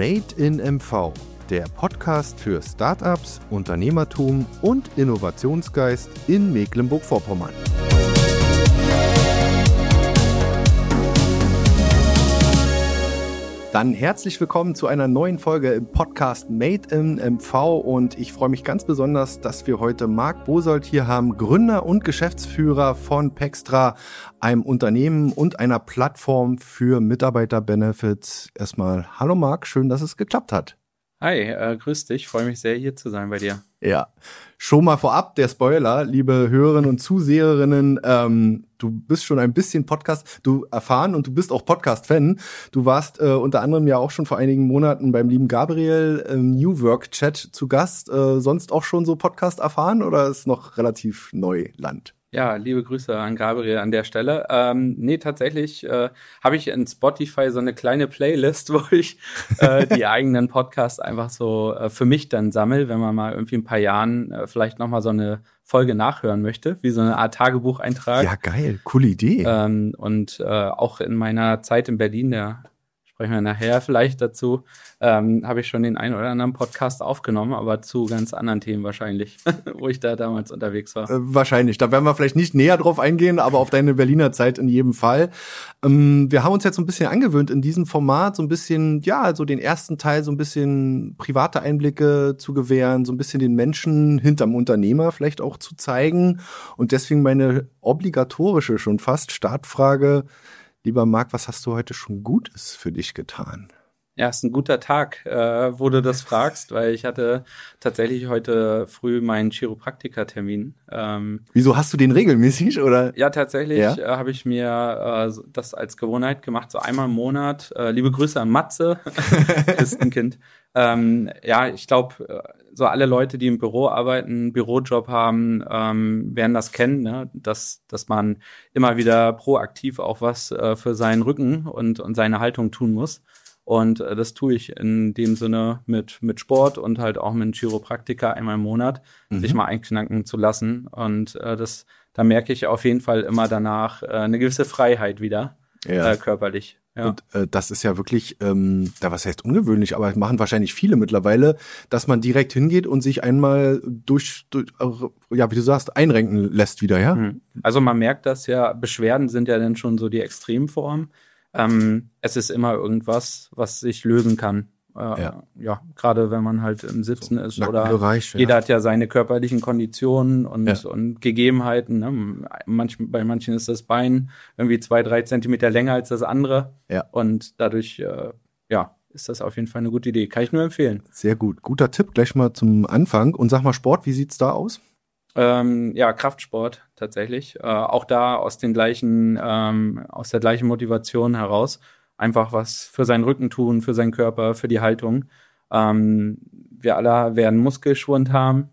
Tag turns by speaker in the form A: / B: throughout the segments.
A: Made in MV, der Podcast für Startups, Unternehmertum und Innovationsgeist in Mecklenburg-Vorpommern. Dann herzlich willkommen zu einer neuen Folge im Podcast Made in MV und ich freue mich ganz besonders, dass wir heute Marc Bosold hier haben, Gründer und Geschäftsführer von Pextra, einem Unternehmen und einer Plattform für Mitarbeiterbenefits. Erstmal, hallo Marc, schön, dass es geklappt hat.
B: Hi, grüß dich, freue mich sehr, hier zu sein bei dir.
A: Ja, schon mal vorab der Spoiler, liebe Hörerinnen und Zuseherinnen, du bist schon ein bisschen du erfahren und du bist auch Podcast-Fan. Du warst unter anderem ja auch schon vor einigen Monaten beim lieben Gabriel im New Work Chat zu Gast. Sonst auch schon so Podcast erfahren oder ist noch relativ Neuland?
B: Ja, liebe Grüße an Gabriel an der Stelle. Nee, tatsächlich habe ich in Spotify so eine kleine Playlist, wo ich die eigenen Podcasts einfach so für mich dann sammle, wenn man mal irgendwie ein paar Jahren vielleicht nochmal so eine Folge nachhören möchte, wie so eine Art Tagebucheintrag.
A: Ja, geil, coole Idee.
B: Und auch in meiner Zeit in Berlin, da sprechen wir nachher vielleicht dazu, habe ich schon den einen oder anderen Podcast aufgenommen, aber zu ganz anderen Themen wahrscheinlich, wo ich da damals unterwegs war.
A: Wahrscheinlich, da werden wir vielleicht nicht näher drauf eingehen, aber auf deine Berliner Zeit in jedem Fall. Wir haben uns jetzt so ein bisschen angewöhnt, in diesem Format so ein bisschen, ja, so den ersten Teil so ein bisschen private Einblicke zu gewähren, so ein bisschen den Menschen hinterm Unternehmer vielleicht auch zu zeigen. Und deswegen meine obligatorische schon fast Startfrage: Lieber Marc, was hast du heute schon Gutes für dich getan?
B: Ja, ist ein guter Tag, wo du das fragst, weil ich hatte tatsächlich heute früh meinen Chiropraktiker-Termin.
A: Wieso, hast du den regelmäßig, oder?
B: Ja, tatsächlich habe ich mir das als Gewohnheit gemacht, so einmal im Monat. Liebe Grüße an Matze, Christenkind. Ja, ich glaube, so alle Leute, die im Büro arbeiten, einen Bürojob haben, werden das kennen, ne? Dass man immer wieder proaktiv auch was für seinen Rücken und seine Haltung tun muss. Und das tue ich in dem Sinne mit Sport und halt auch mit einem Chiropraktiker einmal im Monat, sich mal einknacken zu lassen. Und da merke ich auf jeden Fall immer danach eine gewisse Freiheit wieder, körperlich. Ja.
A: Und das ist ja wirklich, was heißt ungewöhnlich, aber machen wahrscheinlich viele mittlerweile, dass man direkt hingeht und sich einmal wie du sagst, einrenken lässt wieder, ja?
B: Also man merkt das ja, Beschwerden sind ja dann schon so die Extremform. Es ist immer irgendwas, was sich lösen kann. Gerade wenn man halt im Sitzen ist oder jeder hat ja seine körperlichen Konditionen und Gegebenheiten. Ne? Bei manchen ist das Bein irgendwie 2-3 Zentimeter länger als das andere. Ja. Und dadurch, ist das auf jeden Fall eine gute Idee. Kann ich nur empfehlen.
A: Sehr gut. Guter Tipp gleich mal zum Anfang. Und sag mal, Sport, wie sieht's da aus?
B: Kraftsport tatsächlich. Auch da aus der gleichen Motivation heraus. Einfach was für seinen Rücken tun, für seinen Körper, für die Haltung. Wir alle werden Muskelschwund haben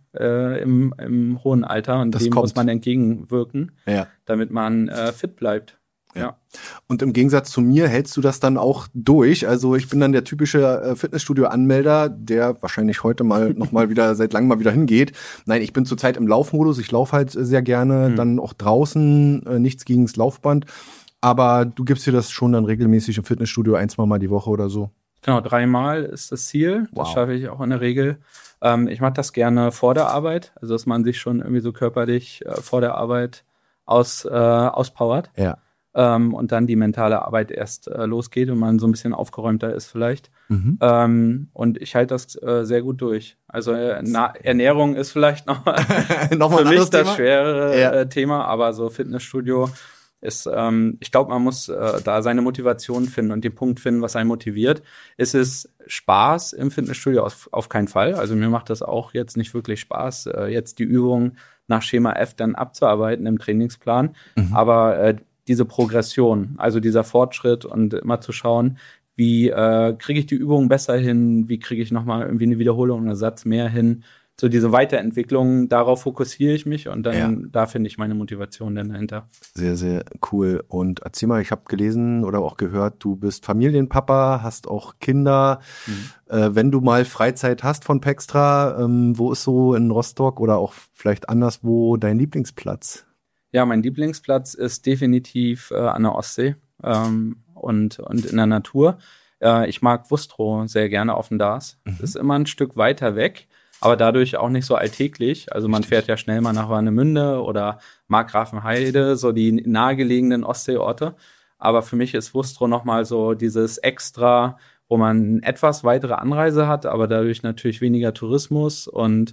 B: im hohen Alter und dem muss man entgegenwirken, damit man fit bleibt. Ja.
A: Und im Gegensatz zu mir hältst du das dann auch durch. Also ich bin dann der typische Fitnessstudio-Anmelder, der wahrscheinlich heute seit langem mal wieder hingeht. Nein, ich bin zurzeit im Laufmodus. Ich laufe halt sehr gerne, dann auch draußen, nichts gegen das Laufband. Aber du gibst dir das schon dann regelmäßig im Fitnessstudio 1-2 Mal die Woche oder so?
B: Genau, 3-mal ist das Ziel. Wow. Das schaffe ich auch in der Regel. Ich mache das gerne vor der Arbeit, also dass man sich schon irgendwie so körperlich vor der Arbeit auspowert. Ja. Und dann die mentale Arbeit erst losgeht und man so ein bisschen aufgeräumter ist vielleicht. Und ich halte das sehr gut durch. Also Ernährung ist vielleicht noch für mich das schwere Thema, aber so Fitnessstudio ist, ich glaube, man muss da seine Motivation finden und den Punkt finden, was einen motiviert. Ist es Spaß im Fitnessstudio? Auf keinen Fall. Also mir macht das auch jetzt nicht wirklich Spaß, jetzt die Übungen nach Schema F dann abzuarbeiten im Trainingsplan. Aber diese Progression, also dieser Fortschritt und immer zu schauen, wie kriege ich die Übungen besser hin, wie kriege ich nochmal irgendwie eine Wiederholung, einen Satz mehr hin, so diese Weiterentwicklung, darauf fokussiere ich mich und dann da finde ich meine Motivation dann dahinter.
A: Sehr, sehr cool. Und erzähl mal, ich habe gelesen oder auch gehört, du bist Familienpapa, hast auch Kinder. Wenn du mal Freizeit hast von Pextra, wo ist so in Rostock oder auch vielleicht anderswo dein Lieblingsplatz?
B: Ja, mein Lieblingsplatz ist definitiv an der Ostsee und in der Natur. Ich mag Wustrow sehr gerne auf dem Dars. Ist immer ein Stück weiter weg, aber dadurch auch nicht so alltäglich. Also man fährt ja schnell mal nach Warnemünde oder Markgrafenheide, so die nahegelegenen Ostseeorte. Aber für mich ist Wustrow nochmal so dieses Extra, wo man etwas weitere Anreise hat, aber dadurch natürlich weniger Tourismus. Und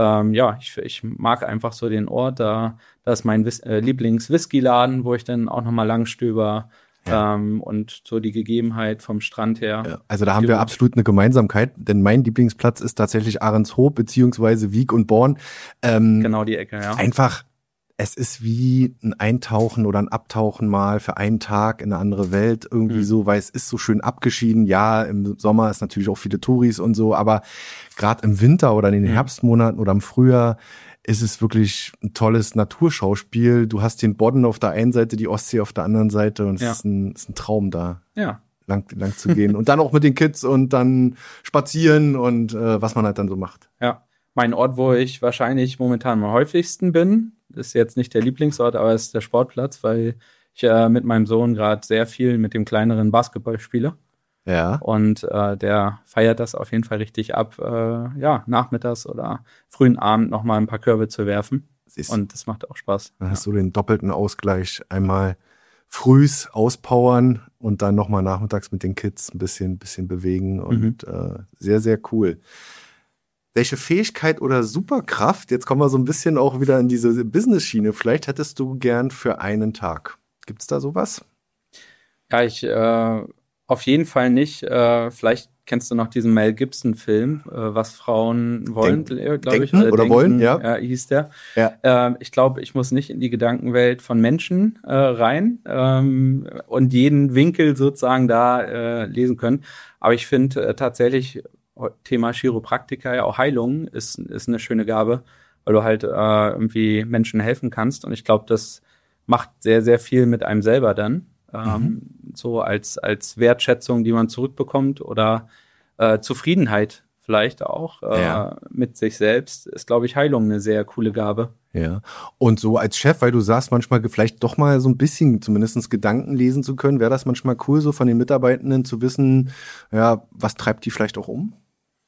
B: ich mag einfach so den Ort. Da ist mein Lieblings-Whisky-Laden, wo ich dann auch nochmal lang stöber. Ja. Und so die Gegebenheit vom Strand her.
A: Ja, also da haben wir absolut eine Gemeinsamkeit, denn mein Lieblingsplatz ist tatsächlich Ahrenshoop beziehungsweise Wiek und Born.
B: Genau die Ecke, ja.
A: Einfach, es ist wie ein Eintauchen oder ein Abtauchen mal für einen Tag in eine andere Welt irgendwie so, weil es ist so schön abgeschieden. Ja, im Sommer ist natürlich auch viele Touris und so, aber gerade im Winter oder in den Herbstmonaten oder im Frühjahr ist es wirklich ein tolles Naturschauspiel. Du hast den Bodden auf der einen Seite, die Ostsee auf der anderen Seite und es ist ein Traum da.
B: Ja.
A: Lang zu gehen. Und dann auch mit den Kids und dann spazieren und was man halt dann so macht.
B: Ja. Mein Ort, wo ich wahrscheinlich momentan am häufigsten bin, ist jetzt nicht der Lieblingsort, aber ist der Sportplatz, weil ich mit meinem Sohn gerade sehr viel mit dem kleineren Basketball spiele.
A: Ja.
B: Und der feiert das auf jeden Fall richtig ab, nachmittags oder frühen Abend nochmal ein paar Körbe zu werfen. Und das macht auch Spaß.
A: Dann hast du den doppelten Ausgleich. Einmal frühs auspowern und dann nochmal nachmittags mit den Kids ein bisschen bewegen und sehr, sehr cool. Welche Fähigkeit oder Superkraft, jetzt kommen wir so ein bisschen auch wieder in diese Business-Schiene, vielleicht hättest du gern für einen Tag. Gibt's da sowas?
B: Ja, ich auf jeden Fall nicht. Vielleicht kennst du noch diesen Mel Gibson-Film, was Frauen wollen, glaube ich.
A: Oder denken, wollen, ja.
B: Hieß der.
A: Ja.
B: Ich glaube, ich muss nicht in die Gedankenwelt von Menschen rein und jeden Winkel sozusagen da lesen können. Aber ich finde tatsächlich, Thema Chiropraktiker, ja auch Heilung ist eine schöne Gabe, weil du halt irgendwie Menschen helfen kannst. Und ich glaube, das macht sehr, sehr viel mit einem selber dann. So als Wertschätzung, die man zurückbekommt oder Zufriedenheit vielleicht auch mit sich selbst, ist, glaube ich, Heilung eine sehr coole Gabe.
A: Ja, und so als Chef, weil du sagst, manchmal vielleicht doch mal so ein bisschen zumindest Gedanken lesen zu können, wäre das manchmal cool, so von den Mitarbeitenden zu wissen, ja, was treibt die vielleicht auch um?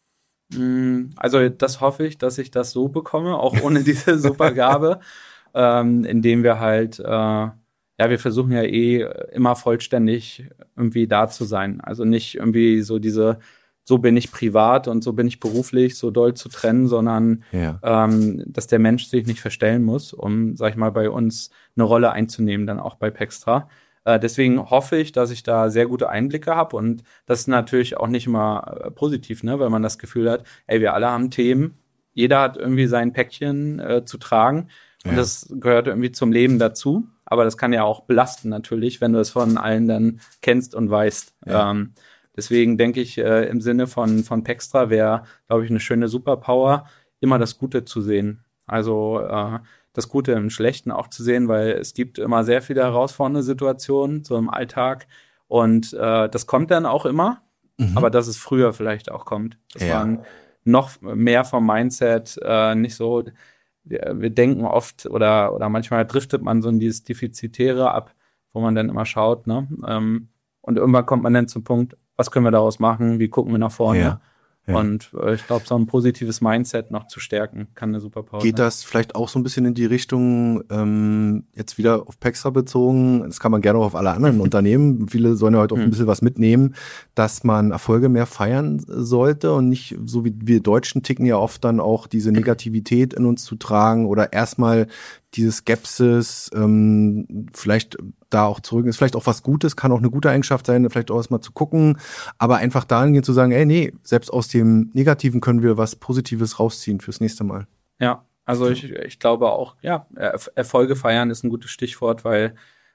B: Also das hoffe ich, dass ich das so bekomme, auch ohne diese Supergabe, indem wir halt wir versuchen ja immer vollständig irgendwie da zu sein. Also nicht irgendwie so so bin ich privat und so bin ich beruflich, so doll zu trennen, sondern dass der Mensch sich nicht verstellen muss, um, sag ich mal, bei uns eine Rolle einzunehmen, dann auch bei Pextra. Deswegen hoffe ich, dass ich da sehr gute Einblicke habe und das ist natürlich auch nicht immer positiv, ne, weil man das Gefühl hat, wir alle haben Themen, jeder hat irgendwie sein Päckchen zu tragen und das gehört irgendwie zum Leben dazu. Aber das kann ja auch belasten natürlich, wenn du es von allen dann kennst und weißt. Ja. Deswegen denke ich, im Sinne von Pextra wäre, glaube ich, eine schöne Superpower, immer das Gute zu sehen. Also das Gute im Schlechten auch zu sehen, weil es gibt immer sehr viele herausfordernde Situationen, so im Alltag. Und das kommt dann auch immer, aber dass es früher vielleicht auch kommt. Das war noch mehr vom Mindset nicht so. Wir denken oft oder manchmal driftet man so in dieses Defizitäre ab, wo man dann immer schaut, ne? Und irgendwann kommt man dann zum Punkt, was können wir daraus machen? Wie gucken wir nach vorne? Ja. Und ich glaube, so ein positives Mindset noch zu stärken, kann eine Superpower sein.
A: Geht das vielleicht auch so ein bisschen in die Richtung, jetzt wieder auf Pextra bezogen, das kann man gerne auch auf alle anderen Unternehmen, viele sollen ja heute auch ein bisschen was mitnehmen, dass man Erfolge mehr feiern sollte und nicht, so wie wir Deutschen ticken ja oft dann auch diese Negativität in uns zu tragen oder erstmal diese Skepsis, vielleicht da auch zurück, ist vielleicht auch was Gutes, kann auch eine gute Eigenschaft sein, vielleicht auch erstmal zu gucken, aber einfach dahingehend zu sagen, nee, selbst aus dem Negativen können wir was Positives rausziehen fürs nächste Mal.
B: Ja, also ich glaube auch, Erfolge feiern ist ein gutes Stichwort, weil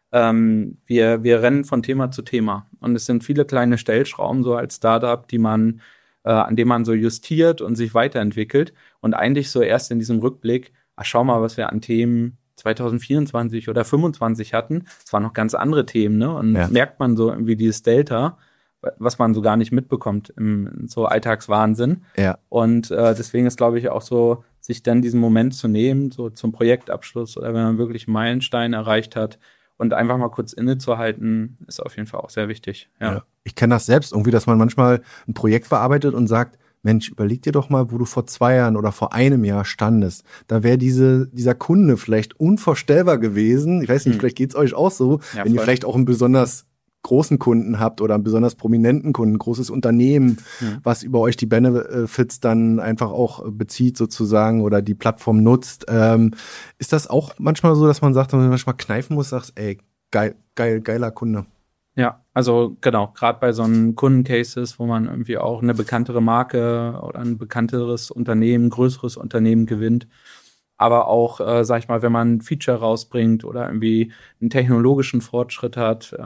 B: wir rennen von Thema zu Thema und es sind viele kleine Stellschrauben so als Startup, an denen man so justiert und sich weiterentwickelt und eigentlich so erst in diesem Rückblick, schau mal, was wir an Themen 2024 oder 25 hatten. Es waren noch ganz andere Themen, ne? Und merkt man so irgendwie dieses Delta, was man so gar nicht mitbekommt im so Alltagswahnsinn.
A: Ja.
B: Und deswegen ist, glaube ich, auch so, sich dann diesen Moment zu nehmen, so zum Projektabschluss oder wenn man wirklich einen Meilenstein erreicht hat Und einfach mal kurz innezuhalten, ist auf jeden Fall auch sehr wichtig. Ja.
A: Ich kenne das selbst irgendwie, dass man manchmal ein Projekt bearbeitet und sagt, Mensch, überleg dir doch mal, wo du vor 2 Jahren oder vor einem Jahr standest. Da wäre dieser Kunde vielleicht unvorstellbar gewesen. Ich weiß nicht, vielleicht geht's euch auch so, wenn ihr vielleicht auch einen besonders großen Kunden habt oder einen besonders prominenten Kunden, ein großes Unternehmen, was über euch die Benefits dann einfach auch bezieht sozusagen oder die Plattform nutzt. Ist das auch manchmal so, dass man sagt, wenn man manchmal kneifen muss, sagst, ey, geiler Kunde?
B: Ja, also genau, gerade bei so einen Kundencases, wo man irgendwie auch eine bekanntere Marke oder ein bekannteres Unternehmen, größeres Unternehmen gewinnt, aber auch, sag ich mal, wenn man ein Feature rausbringt oder irgendwie einen technologischen Fortschritt hat,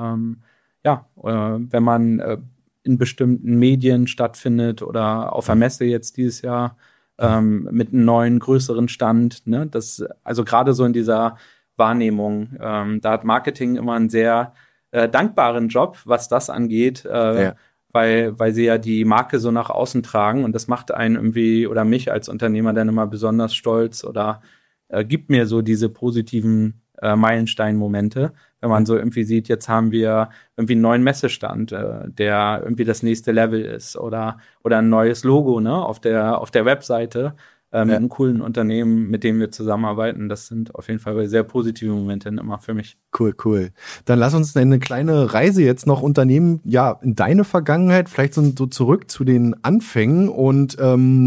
B: wenn man in bestimmten Medien stattfindet oder auf der Messe jetzt dieses Jahr mit einem neuen, größeren Stand, ne, das, also gerade so in dieser Wahrnehmung, da hat Marketing immer einen sehr dankbaren Job, was das angeht, weil sie ja die Marke so nach außen tragen und das macht einen irgendwie oder mich als Unternehmer dann immer besonders stolz oder gibt mir so diese positiven Meilenstein-Momente, wenn man so irgendwie sieht, jetzt haben wir irgendwie einen neuen Messestand, der irgendwie das nächste Level ist oder ein neues Logo, ne, auf der Webseite. Mit einem coolen Unternehmen, mit dem wir zusammenarbeiten. Das sind auf jeden Fall sehr positive Momente immer für mich.
A: Cool. Dann lass uns eine kleine Reise jetzt noch unternehmen, ja, in deine Vergangenheit, vielleicht so zurück zu den Anfängen. Und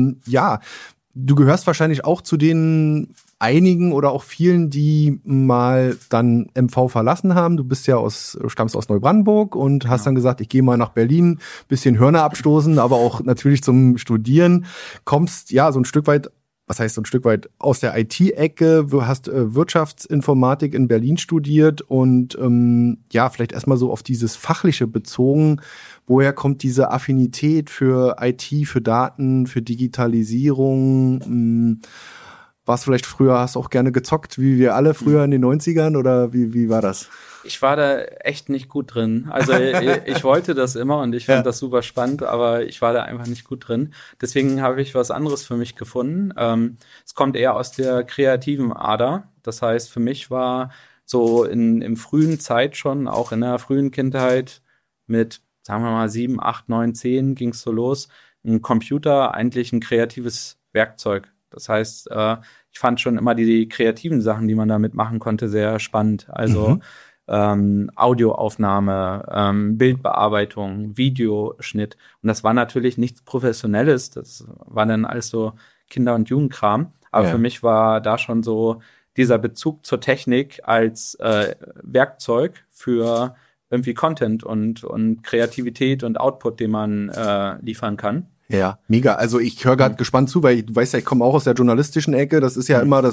A: du gehörst wahrscheinlich auch zu den einigen oder auch vielen, die mal dann MV verlassen haben. Du stammst aus Neubrandenburg und hast dann gesagt, ich gehe mal nach Berlin, bisschen Hörner abstoßen, aber auch natürlich zum Studieren. Kommst so ein Stück weit, aus der IT-Ecke, hast Wirtschaftsinformatik in Berlin studiert und vielleicht erstmal so auf dieses Fachliche bezogen. Woher kommt diese Affinität für IT, für Daten, für Digitalisierung? Warst vielleicht früher, hast auch gerne gezockt, wie wir alle früher in den 90ern oder wie war das?
B: Ich war da echt nicht gut drin. Also ich wollte das immer und ich fand das super spannend, aber ich war da einfach nicht gut drin. Deswegen habe ich was anderes für mich gefunden. Es kommt eher aus der kreativen Ader. Das heißt, für mich war so im frühen Zeit schon, auch in der frühen Kindheit mit, sagen wir mal, 7, 8, 9, 10 ging es so los, ein Computer eigentlich ein kreatives Werkzeug. Das heißt, ich fand schon immer die kreativen Sachen, die man damit machen konnte, sehr spannend. Also Audioaufnahme, Bildbearbeitung, Videoschnitt. Und das war natürlich nichts Professionelles. Das war dann alles so Kinder- und Jugendkram. Aber für mich war da schon so dieser Bezug zur Technik als Werkzeug für irgendwie Content und Kreativität und Output, den man liefern kann.
A: Ja, mega. Also ich höre gerade gespannt zu, weil du weißt ja, ich komme auch aus der journalistischen Ecke. Das ist ja immer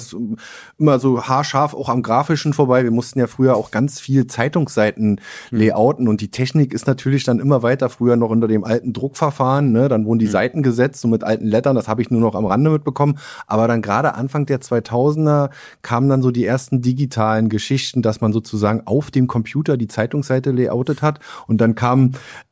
A: so haarscharf auch am Grafischen vorbei. Wir mussten ja früher auch ganz viel Zeitungsseiten layouten und die Technik ist natürlich dann immer weiter. Früher noch unter dem alten Druckverfahren, ne? Dann wurden die Seiten gesetzt, so mit alten Lettern. Das habe ich nur noch am Rande mitbekommen. Aber dann gerade Anfang der 2000er kamen dann so die ersten digitalen Geschichten, dass man sozusagen auf dem Computer die Zeitungsseite layoutet hat und dann kamen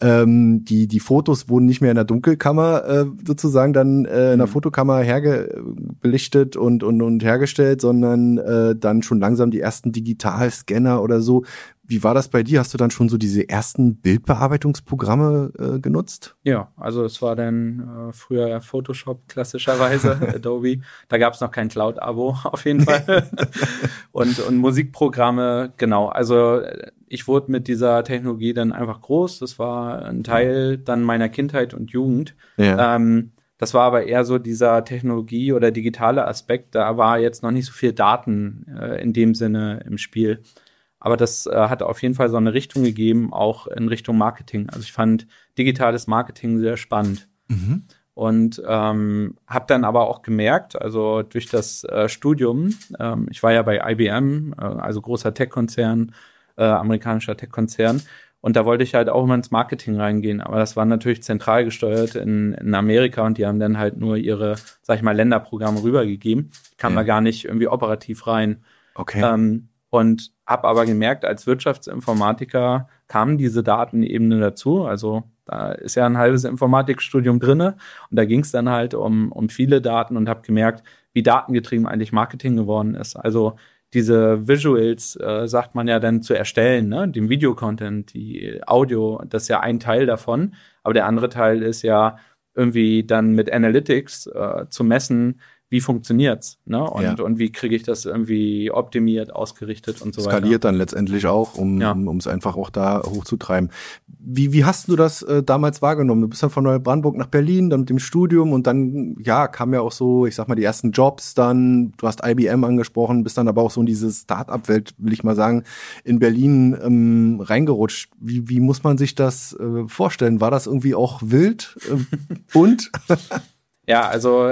A: die Fotos wurden nicht mehr in der Dunkelkammer sozusagen dann in der Fotokammer belichtet und hergestellt, sondern dann schon langsam die ersten Digitalscanner oder so. Wie war das bei dir? Hast du dann schon so diese ersten Bildbearbeitungsprogramme genutzt?
B: Ja, also es war dann früher Photoshop klassischerweise, Adobe. Da gab es noch kein Cloud-Abo auf jeden Fall. und Musikprogramme, genau. Also ich wurde mit dieser Technologie dann einfach groß. Das war ein Teil dann meiner Kindheit und Jugend. Ja. Das war aber eher so dieser Technologie- oder digitale Aspekt. Da war jetzt noch nicht so viel Daten in dem Sinne im Spiel. Aber das hat auf jeden Fall so eine Richtung gegeben, auch in Richtung Marketing. Also ich fand digitales Marketing sehr spannend. Und habe dann aber auch gemerkt, also durch das Studium, ich war ja bei IBM, also großer Tech-Konzern, amerikanischer Tech-Konzern, und da wollte ich halt auch immer ins Marketing reingehen. Aber das war natürlich zentral gesteuert in Amerika und die haben dann halt nur ihre, sag ich mal, Länderprogramme rübergegeben. Ich kam da gar nicht irgendwie operativ rein.
A: Okay.
B: Und habe aber gemerkt, als Wirtschaftsinformatiker kamen diese Datenebene dazu. Also da ist ja ein halbes Informatikstudium drinne und da ging es dann halt um viele Daten und habe gemerkt, wie datengetrieben eigentlich Marketing geworden ist. Also diese Visuals, sagt man ja dann zu erstellen, ne? Den Videocontent, die Audio, das ist ja ein Teil davon. Aber der andere Teil ist ja irgendwie dann mit Analytics zu messen, wie funktioniert's, ne? Und wie kriege ich das irgendwie optimiert, ausgerichtet und so weiter.
A: Skaliert dann letztendlich auch, um es einfach auch da hochzutreiben. Wie hast du das damals wahrgenommen? Du bist dann von Neubrandenburg nach Berlin, dann mit dem Studium und dann, kamen ja auch so, ich sag mal, die ersten Jobs dann. Du hast IBM angesprochen, bist dann aber auch so in diese Start-up-Welt, will ich mal sagen, in Berlin reingerutscht. Wie muss man sich das vorstellen? War das irgendwie auch wild? Bunt?
B: Ja, also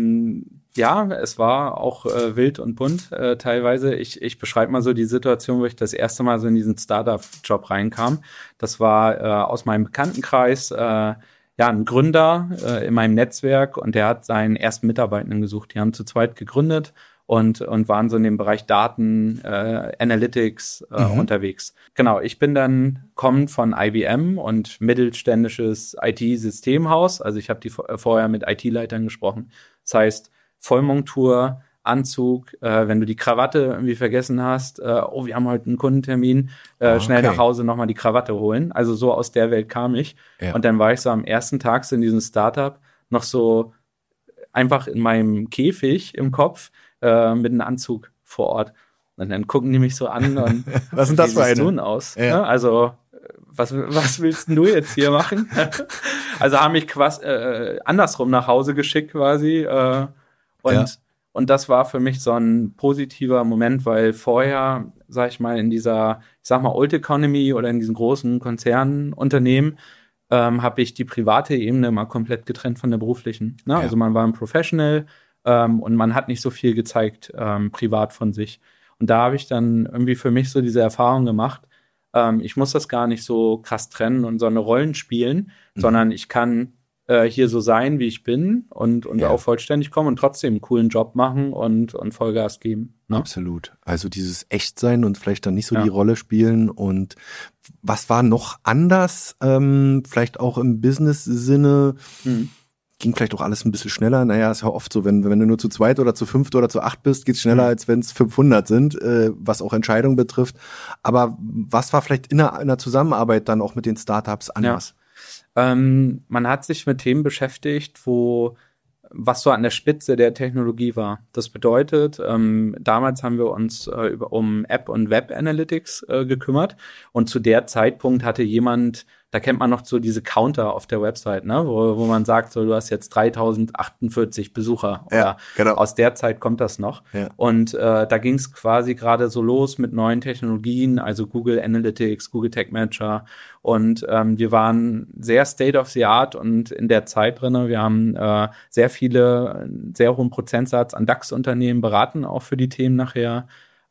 B: es war auch wild und bunt teilweise. Ich beschreibe mal so die Situation, wo ich das erste Mal so in diesen Startup-Job reinkam. Das war aus meinem Bekanntenkreis, ein Gründer in meinem Netzwerk und der hat seinen ersten Mitarbeitenden gesucht. Die haben zu zweit gegründet und waren so in dem Bereich Daten, Analytics unterwegs. Genau, ich bin dann kommend von IBM und mittelständisches IT-Systemhaus. Also ich habe vorher mit IT-Leitern gesprochen. Das heißt, Vollmontur, Anzug, wenn du die Krawatte irgendwie vergessen hast, wir haben heute einen Kundentermin, schnell nach Hause nochmal die Krawatte holen. Also so aus der Welt kam ich. Ja. Und dann war ich so am ersten Tag so in diesem Startup noch so einfach in meinem Käfig im Kopf mit einem Anzug vor Ort. Und dann gucken die mich so an und
A: was sind das für eine?
B: Wie siehst du aus? Ja. Ne? Also was willst denn du jetzt hier machen? Also haben mich andersrum nach Hause geschickt quasi. Und das war für mich so ein positiver Moment, weil vorher, sag ich mal, in dieser, Old Economy oder in diesen großen Konzernunternehmen habe ich die private Ebene mal komplett getrennt von der beruflichen. Ne? Ja. Also man war ein Professional und man hat nicht so viel gezeigt privat von sich. Und da habe ich dann irgendwie für mich so diese Erfahrung gemacht, ich muss das gar nicht so krass trennen und so eine Rollen spielen, sondern ich kann hier so sein, wie ich bin und auch vollständig kommen und trotzdem einen coolen Job machen und Vollgas geben. Ne?
A: Absolut. Also dieses Echtsein und vielleicht dann nicht so die Rolle spielen. Und was war noch anders? Vielleicht auch im Business-Sinne? Ging vielleicht auch alles ein bisschen schneller. Naja, ist ja oft so, wenn du nur zu zweit oder zu fünft oder zu acht bist, geht's schneller, als wenn es 500 sind, was auch Entscheidungen betrifft. Aber was war vielleicht in der Zusammenarbeit dann auch mit den Startups anders?
B: Man hat sich mit Themen beschäftigt, was so an der Spitze der Technologie war. Das bedeutet, damals haben wir uns um App- und Web-Analytics gekümmert und zu der Zeitpunkt hatte jemand, da kennt man noch so diese Counter auf der Website, ne, wo man sagt, so du hast jetzt 3048 Besucher.
A: Ja, genau.
B: Aus der Zeit kommt das noch. Ja. Und da ging es quasi gerade so los mit neuen Technologien, also Google Analytics, Google Tag Manager. Und wir waren sehr State of the Art und in der Zeit drin. Wir haben sehr hohen Prozentsatz an DAX-Unternehmen beraten, auch für die Themen nachher.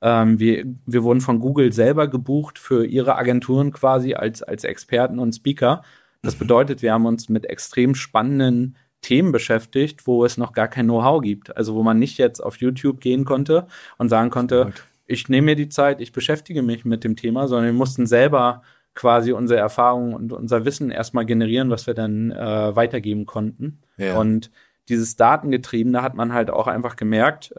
B: Wir wurden von Google selber gebucht für ihre Agenturen quasi als Experten und Speaker. Das bedeutet, wir haben uns mit extrem spannenden Themen beschäftigt, wo es noch gar kein Know-how gibt. Also wo man nicht jetzt auf YouTube gehen konnte und sagen konnte, ich nehme mir die Zeit, ich beschäftige mich mit dem Thema, sondern wir mussten selber quasi unsere Erfahrungen und unser Wissen erstmal generieren, was wir dann weitergeben konnten. Ja. Und dieses Datengetriebene hat man halt auch einfach gemerkt,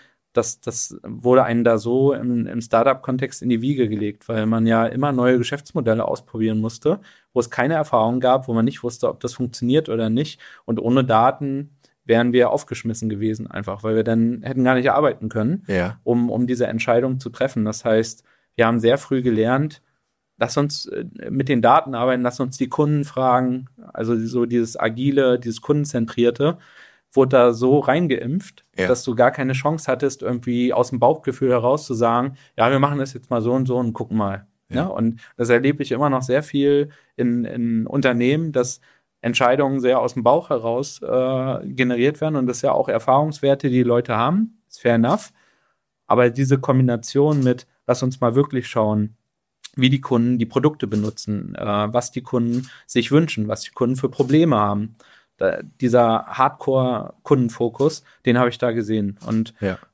B: das wurde einem da so im Startup-Kontext in die Wiege gelegt, weil man ja immer neue Geschäftsmodelle ausprobieren musste, wo es keine Erfahrung gab, wo man nicht wusste, ob das funktioniert oder nicht. Und ohne Daten wären wir aufgeschmissen gewesen einfach, weil wir dann hätten gar nicht arbeiten können, um diese Entscheidung zu treffen. Das heißt, wir haben sehr früh gelernt, lass uns mit den Daten arbeiten, lass uns die Kunden fragen, also so dieses Agile, dieses Kundenzentrierte, wurde da so reingeimpft, dass du gar keine Chance hattest, irgendwie aus dem Bauchgefühl heraus zu sagen, ja, wir machen das jetzt mal so und gucken mal. Ja. Ne? Und das erlebe ich immer noch sehr viel in Unternehmen, dass Entscheidungen sehr aus dem Bauch heraus generiert werden und das ist ja auch Erfahrungswerte, die Leute haben, ist fair enough. Aber diese Kombination mit, lass uns mal wirklich schauen, wie die Kunden die Produkte benutzen, was die Kunden sich wünschen, was die Kunden für Probleme haben. Dieser Hardcore-Kundenfokus, den habe ich da gesehen. Und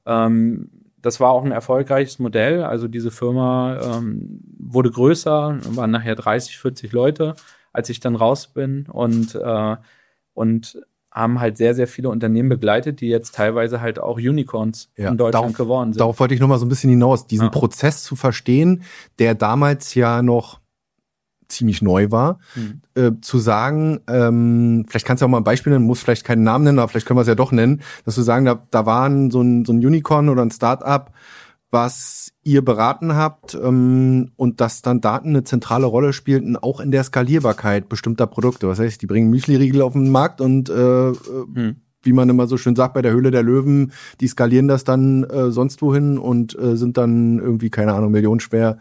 B: das war auch ein erfolgreiches Modell. Also diese Firma wurde größer, waren nachher 30, 40 Leute, als ich dann raus bin und haben halt sehr, sehr viele Unternehmen begleitet, die jetzt teilweise halt auch Unicorns in Deutschland geworden sind.
A: Darauf wollte ich noch mal so ein bisschen hinaus, diesen Prozess zu verstehen, der damals ja noch ziemlich neu war, zu sagen, vielleicht kannst du auch mal ein Beispiel nennen, muss vielleicht keinen Namen nennen, aber vielleicht können wir es ja doch nennen, dass du sagen, da war so ein Unicorn oder ein Startup, was ihr beraten habt und dass dann Daten eine zentrale Rolle spielten, auch in der Skalierbarkeit bestimmter Produkte. Was heißt, die bringen Müsli-Riegel auf den Markt und wie man immer so schön sagt, bei der Höhle der Löwen, die skalieren das dann sonst wohin und sind dann irgendwie, keine Ahnung, millionenschwer.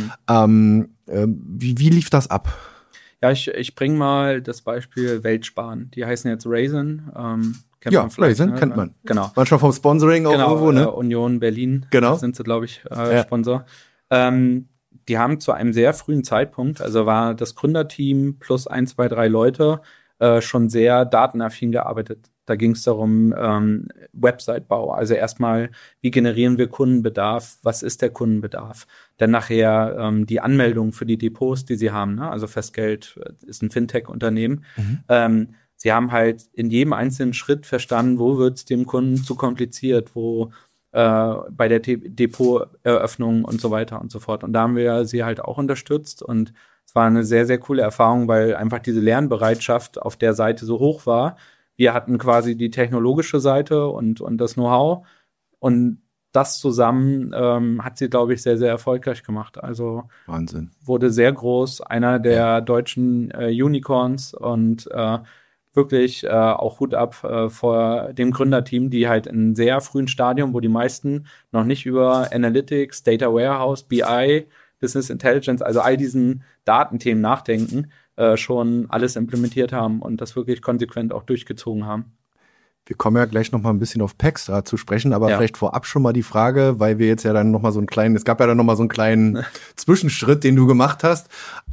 A: Wie lief das ab?
B: Ja, ich bringe mal das Beispiel Weltsparen. Die heißen jetzt Raisin.
A: Kennt man Raisin, ne? Kennt man.
B: Genau.
A: Manchmal vom Sponsoring auch irgendwo, ne?
B: Union Berlin sind sie, glaube ich, Sponsor. Die haben zu einem sehr frühen Zeitpunkt, also war das Gründerteam plus 1, 2, 3 Leute schon sehr datenaffin gearbeitet. Da ging es darum, Website-Bau. Also erstmal, wie generieren wir Kundenbedarf? Was ist der Kundenbedarf? Dann nachher die Anmeldung für die Depots, die sie haben. Ne? Also Festgeld ist ein Fintech-Unternehmen. Sie haben halt in jedem einzelnen Schritt verstanden, wo wird es dem Kunden zu kompliziert, wo bei der Depoteröffnung und so weiter und so fort. Und da haben wir sie halt auch unterstützt und es war eine sehr, sehr coole Erfahrung, weil einfach diese Lernbereitschaft auf der Seite so hoch war. Wir hatten quasi die technologische Seite und das Know-how und das zusammen hat sie, glaube ich, sehr, sehr erfolgreich gemacht. Also
A: Wahnsinn.
B: Wurde sehr groß, einer der deutschen Unicorns und wirklich auch Hut ab vor dem Gründerteam, die halt in einem sehr frühen Stadium, wo die meisten noch nicht über Analytics, Data Warehouse, BI, Business Intelligence, also all diesen Datenthemen nachdenken, schon alles implementiert haben und das wirklich konsequent auch durchgezogen haben.
A: Wir kommen ja gleich noch mal ein bisschen auf Pextra zu sprechen, aber vielleicht vorab schon mal die Frage, weil wir jetzt ja dann noch mal es gab ja dann noch mal so einen kleinen Zwischenschritt, den du gemacht hast.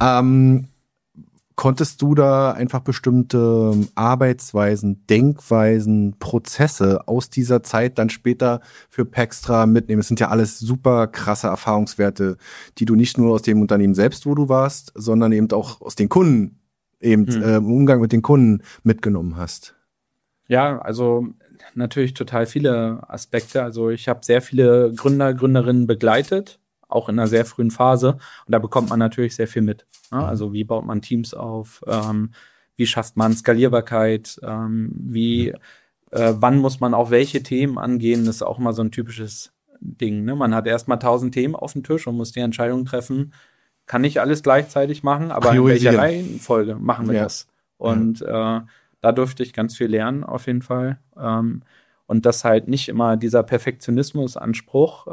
A: Konntest du da einfach bestimmte Arbeitsweisen, Denkweisen, Prozesse aus dieser Zeit dann später für Pextra mitnehmen? Es sind ja alles super krasse Erfahrungswerte, die du nicht nur aus dem Unternehmen selbst, wo du warst, sondern eben auch aus den Kunden, im Umgang mit den Kunden mitgenommen hast.
B: Ja, also natürlich total viele Aspekte. Also ich habe sehr viele Gründer, Gründerinnen begleitet, auch in einer sehr frühen Phase. Und da bekommt man natürlich sehr viel mit. Ne? Also wie baut man Teams auf? Wie schafft man Skalierbarkeit? Wann muss man auch welche Themen angehen? Das ist auch mal so ein typisches Ding. Ne? Man hat erstmal 1000 Themen auf dem Tisch und muss die Entscheidung treffen. Kann nicht alles gleichzeitig machen, aber in welcher Reihenfolge machen wir das? Und da durfte ich ganz viel lernen, auf jeden Fall. Und das halt nicht immer dieser Perfektionismus-Anspruch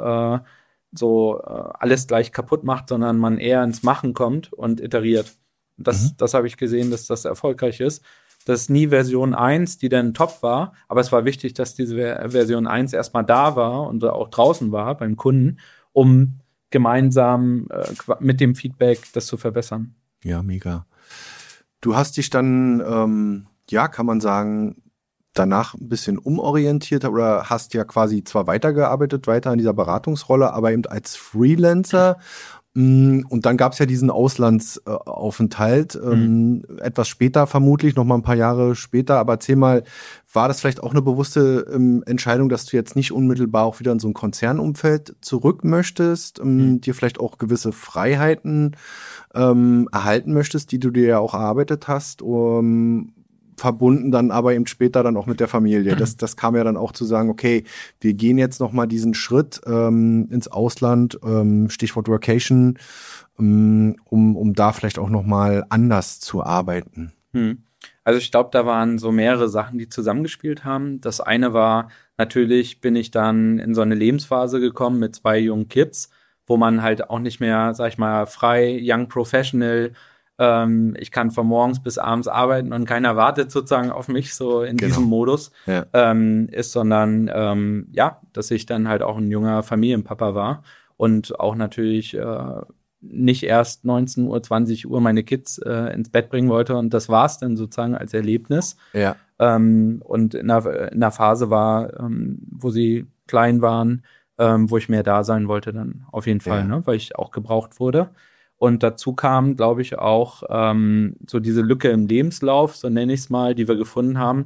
B: alles gleich kaputt macht, sondern man eher ins Machen kommt und iteriert. Das habe ich gesehen, dass das erfolgreich ist. Das ist nie Version 1, die dann top war, aber es war wichtig, dass diese Version 1 erstmal da war und auch draußen war beim Kunden, um gemeinsam mit dem Feedback das zu verbessern.
A: Ja, mega. Du hast dich dann, kann man sagen, danach ein bisschen umorientiert oder hast ja quasi zwar weitergearbeitet, weiter in dieser Beratungsrolle, aber eben als Freelancer. Und dann gab es ja diesen Auslandsaufenthalt, etwas später vermutlich, noch mal ein paar Jahre später. Aber erzähl mal, war das vielleicht auch eine bewusste Entscheidung, dass du jetzt nicht unmittelbar auch wieder in so ein Konzernumfeld zurück möchtest, dir vielleicht auch gewisse Freiheiten erhalten möchtest, die du dir ja auch erarbeitet hast, verbunden dann aber eben später dann auch mit der Familie. Das kam ja dann auch zu sagen, okay, wir gehen jetzt noch mal diesen Schritt ins Ausland, Stichwort Workation, um da vielleicht auch noch mal anders zu arbeiten.
B: Also ich glaube, da waren so mehrere Sachen, die zusammengespielt haben. Das eine war, natürlich bin ich dann in so eine Lebensphase gekommen mit 2 jungen Kids, wo man halt auch nicht mehr, sag ich mal, frei, young professional, ich kann von morgens bis abends arbeiten und keiner wartet sozusagen auf mich so in diesem Modus ist, sondern dass ich dann halt auch ein junger Familienpapa war und auch natürlich nicht erst 19 Uhr, 20 Uhr meine Kids ins Bett bringen wollte und das war's dann sozusagen als Erlebnis.
A: Ja.
B: Und in einer Phase war, wo sie klein waren, wo ich mehr da sein wollte dann auf jeden Fall, ne, weil ich auch gebraucht wurde. Und dazu kam, glaube ich, auch so diese Lücke im Lebenslauf, so nenne ich es mal, die wir gefunden haben.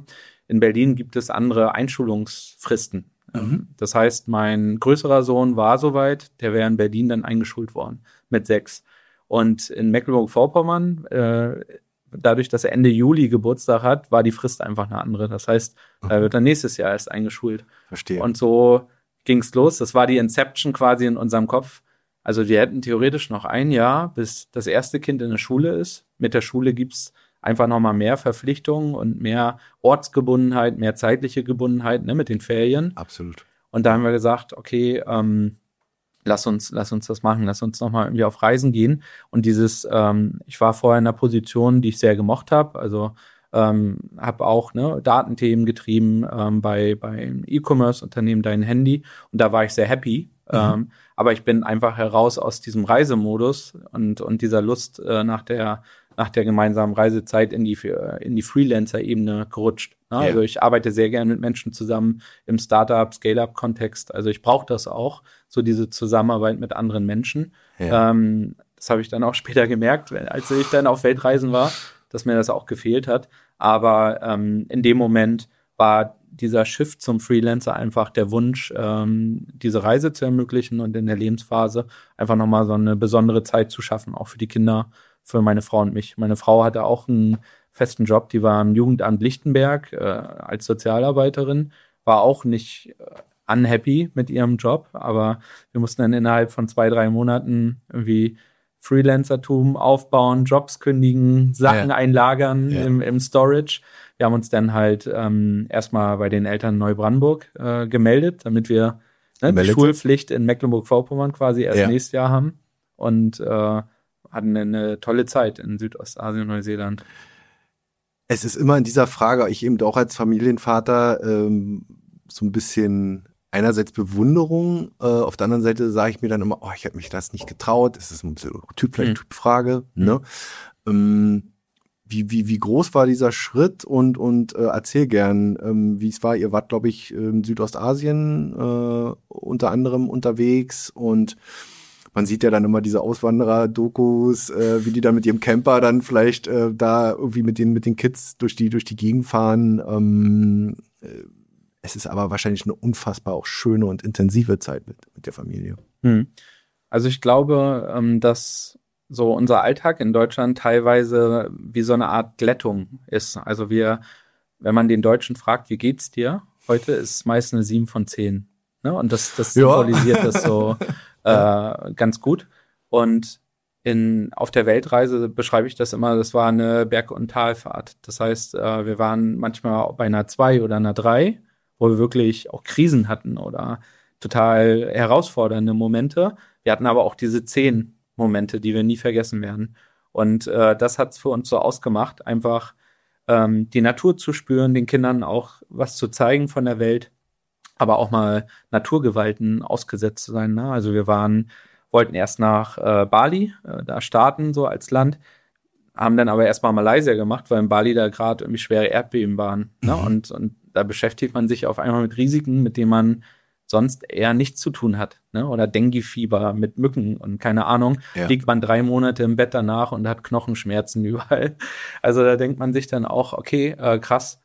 B: in Berlin gibt es andere Einschulungsfristen. Das heißt, mein größerer Sohn war soweit, der wäre in Berlin dann eingeschult worden mit 6. Und in Mecklenburg-Vorpommern, dadurch, dass er Ende Juli Geburtstag hat, war die Frist einfach eine andere. Das heißt, er wird dann nächstes Jahr erst eingeschult.
A: Verstehe.
B: Und so ging's los. Das war die Inception quasi in unserem Kopf. Also wir hätten theoretisch noch ein Jahr, bis das erste Kind in der Schule ist. Mit der Schule gibt's einfach noch mal mehr Verpflichtungen und mehr Ortsgebundenheit, mehr zeitliche Gebundenheit, ne, mit den Ferien.
A: Absolut.
B: Und da haben wir gesagt, okay, lass uns das machen, lass uns noch mal irgendwie auf Reisen gehen. Und dieses, ich war vorher in einer Position, die ich sehr gemocht habe, also habe auch Datenthemen getrieben beim E-Commerce-Unternehmen Dein Handy, und da war ich sehr happy. Aber ich bin einfach heraus aus diesem Reisemodus und dieser Lust nach der gemeinsamen Reisezeit in die Freelancer-Ebene gerutscht. Ne? Ja. Also ich arbeite sehr gerne mit Menschen zusammen im Startup, Scale-Up-Kontext. Also ich brauche das auch, so diese Zusammenarbeit mit anderen Menschen. Ja. Das habe ich dann auch später gemerkt, als ich dann auf Weltreisen war, dass mir das auch gefehlt hat. Aber in dem Moment war dieser Shift zum Freelancer einfach der Wunsch, diese Reise zu ermöglichen und in der Lebensphase einfach nochmal so eine besondere Zeit zu schaffen, auch für die Kinder, für meine Frau und mich. Meine Frau hatte auch einen festen Job, die war im Jugendamt Lichtenberg als Sozialarbeiterin, war auch nicht unhappy mit ihrem Job, aber wir mussten dann innerhalb von 2-3 Monaten irgendwie Freelancertum aufbauen, Jobs kündigen, Sachen einlagern im Storage. Wir haben uns dann halt erstmal bei den Eltern in Neubrandenburg gemeldet, damit wir die Schulpflicht in Mecklenburg-Vorpommern quasi erst nächstes Jahr haben, und hatten eine tolle Zeit in Südostasien und Neuseeland.
A: Es ist immer in dieser Frage, ich eben auch als Familienvater, so ein bisschen einerseits Bewunderung, auf der anderen Seite sage ich mir dann immer, ich habe mich das nicht getraut, das ist ein bisschen Typfrage, ne? Wie groß war dieser Schritt, und erzähl gern, wie es war. Ihr wart, glaube ich, in Südostasien unter anderem unterwegs, und man sieht ja dann immer diese Auswanderer-Dokus, wie die dann mit ihrem Camper dann vielleicht da irgendwie mit den Kids durch die Gegend fahren. Es ist aber wahrscheinlich eine unfassbar auch schöne und intensive Zeit mit der Familie.
B: Also ich glaube, dass so unser Alltag in Deutschland teilweise wie so eine Art Glättung ist. Also wenn man den Deutschen fragt, wie geht's dir? Heute ist es meist eine 7 von 10. Ne? Und das symbolisiert das so ganz gut. Und auf der Weltreise beschreibe ich das immer, das war eine Berg- und Talfahrt. Das heißt, wir waren manchmal bei einer 2 oder einer 3, wo wir wirklich auch Krisen hatten oder total herausfordernde Momente. Wir hatten aber auch diese 10 Momente, die wir nie vergessen werden. Und das hat es für uns so ausgemacht, einfach die Natur zu spüren, den Kindern auch was zu zeigen von der Welt, aber auch mal Naturgewalten ausgesetzt zu sein. Ne? Also wir wollten erst nach Bali, da starten so als Land, haben dann aber erstmal Malaysia gemacht, weil in Bali da gerade irgendwie schwere Erdbeben waren. Ne? Und da beschäftigt man sich auf einmal mit Risiken, mit denen man sonst eher nichts zu tun hat. Ne? Oder Dengue-Fieber mit Mücken und keine Ahnung. Liegt man 3 Monate im Bett danach und hat Knochenschmerzen überall. Also da denkt man sich dann auch, okay, krass,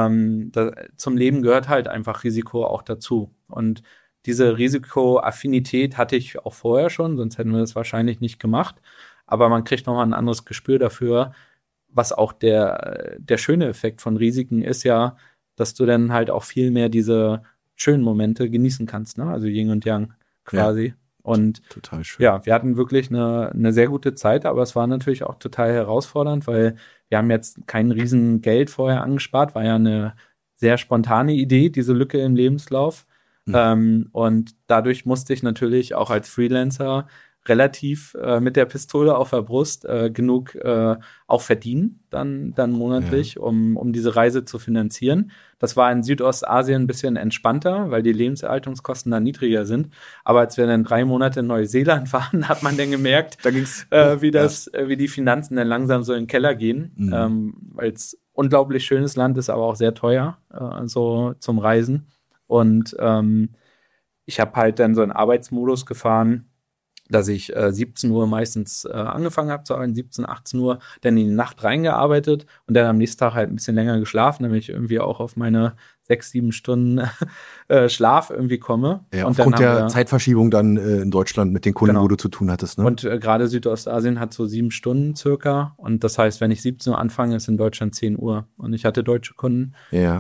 B: zum Leben gehört halt einfach Risiko auch dazu. Und diese Risikoaffinität hatte ich auch vorher schon, sonst hätten wir das wahrscheinlich nicht gemacht. Aber man kriegt nochmal ein anderes Gespür dafür, was auch der schöne Effekt von Risiken ist ja, dass du dann halt auch viel mehr diese schönen Momente genießen kannst, ne? Also Yin und Yang quasi. Und
A: total schön.
B: Ja, wir hatten wirklich eine sehr gute Zeit, aber es war natürlich auch total herausfordernd, weil wir haben jetzt kein riesen Geld vorher angespart, war ja eine sehr spontane Idee, diese Lücke im Lebenslauf. Und dadurch musste ich natürlich auch als Freelancer relativ mit der Pistole auf der Brust genug auch verdienen, dann monatlich, um diese Reise zu finanzieren. Das war in Südostasien ein bisschen entspannter, weil die Lebenserhaltungskosten da niedriger sind. Aber als wir dann 3 Monate in Neuseeland waren, hat man dann gemerkt,
A: da ging's,
B: wie die Finanzen dann langsam so in den Keller gehen, weil es unglaublich schönes Land ist, aber auch sehr teuer, so zum Reisen. Und ich habe halt dann so einen Arbeitsmodus gefahren, dass ich 17 Uhr meistens angefangen habe zu arbeiten, 17, 18 Uhr, dann in die Nacht reingearbeitet und dann am nächsten Tag halt ein bisschen länger geschlafen, damit ich irgendwie auch auf meine 6, 7 Stunden Schlaf irgendwie komme.
A: Ja,
B: und
A: aufgrund der Zeitverschiebung dann in Deutschland mit den Kunden, genau, wo du zu tun hattest. Ne?
B: Und gerade Südostasien hat so 7 Stunden circa. Und das heißt, wenn ich 17 Uhr anfange, ist in Deutschland 10 Uhr. Und ich hatte deutsche Kunden,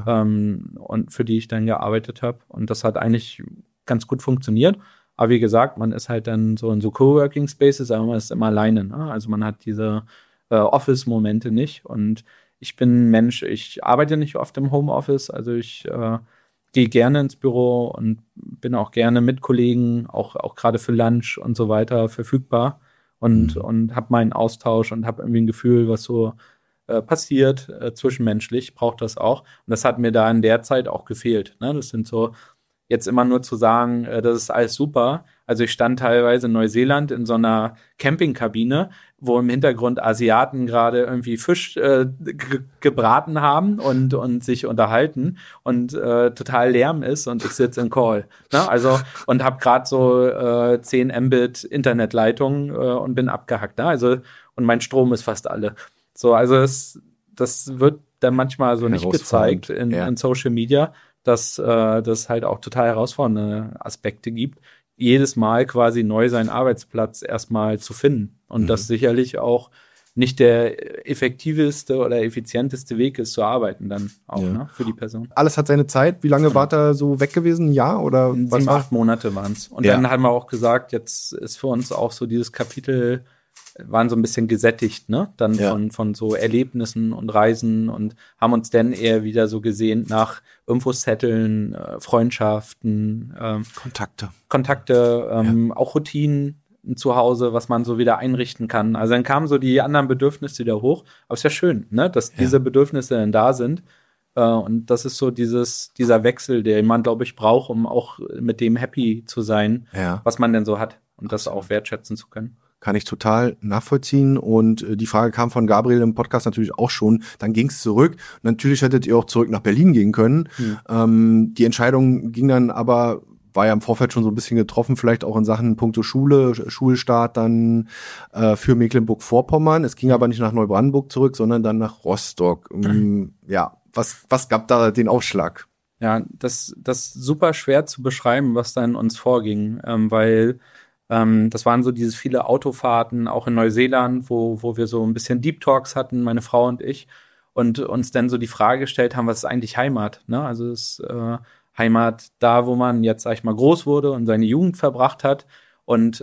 B: und für die ich dann gearbeitet habe. Und das hat eigentlich ganz gut funktioniert. Aber wie gesagt, man ist halt dann so in so Coworking Spaces, aber man ist immer alleine. Ne? Also man hat diese Office-Momente nicht. Und ich bin ein Mensch, ich arbeite nicht oft im Homeoffice. Also ich gehe gerne ins Büro und bin auch gerne mit Kollegen, auch gerade für Lunch und so weiter verfügbar und habe meinen Austausch und habe irgendwie ein Gefühl, was so passiert zwischenmenschlich, braucht das auch. Und das hat mir da in der Zeit auch gefehlt. Ne? Das sind so, jetzt immer nur zu sagen, das ist alles super. Also ich stand teilweise in Neuseeland in so einer Campingkabine, wo im Hintergrund Asiaten gerade irgendwie Fisch gebraten haben und sich unterhalten und total Lärm ist und ich sitze in Call. Ne? Also und habe gerade so 10 Mbit Internetleitung und bin abgehackt. Ne? Also und mein Strom ist fast alle. So, also das wird dann manchmal so nicht gezeigt in Social Media, dass das halt auch total herausfordernde Aspekte gibt, jedes Mal quasi neu seinen Arbeitsplatz erstmal zu finden. Und das sicherlich auch nicht der effektiveste oder effizienteste Weg ist zu arbeiten dann auch, ne, für die Person.
A: Alles hat seine Zeit. Wie lange war da so weg gewesen? Ein Jahr oder was?
B: 7, 8 Monate waren es. Und dann haben wir auch gesagt, jetzt ist für uns auch so dieses Kapitel waren so ein bisschen gesättigt, ne? Dann von so Erlebnissen und Reisen und haben uns dann eher wieder so gesehnt nach Infosetteln, Freundschaften, Kontakte, auch Routinen zu Hause, was man so wieder einrichten kann. Also dann kamen so die anderen Bedürfnisse wieder hoch. Aber es ist ja schön, ne? Dass diese Bedürfnisse dann da sind. Und das ist so dieser Wechsel, den man, glaube ich, braucht, um auch mit dem happy zu sein, was man denn so hat und das auch wertschätzen zu können.
A: Kann ich total nachvollziehen. Und die Frage kam von Gabriel im Podcast natürlich auch schon. Dann ging es zurück. Natürlich hättet ihr auch zurück nach Berlin gehen können. Die Entscheidung ging dann aber, war ja im Vorfeld schon so ein bisschen getroffen, vielleicht auch in Sachen puncto Schule, Schulstart dann für Mecklenburg-Vorpommern. Es ging aber nicht nach Neubrandenburg zurück, sondern dann nach Rostock. Was gab da den Ausschlag?
B: Ja, das super schwer zu beschreiben, was da in uns vorging, weil das waren so diese viele Autofahrten, auch in Neuseeland, wo wir so ein bisschen Deep Talks hatten, meine Frau und ich, und uns dann so die Frage gestellt haben, was ist eigentlich Heimat? Ne? Also ist Heimat da, wo man jetzt, sag ich mal, groß wurde und seine Jugend verbracht hat. Und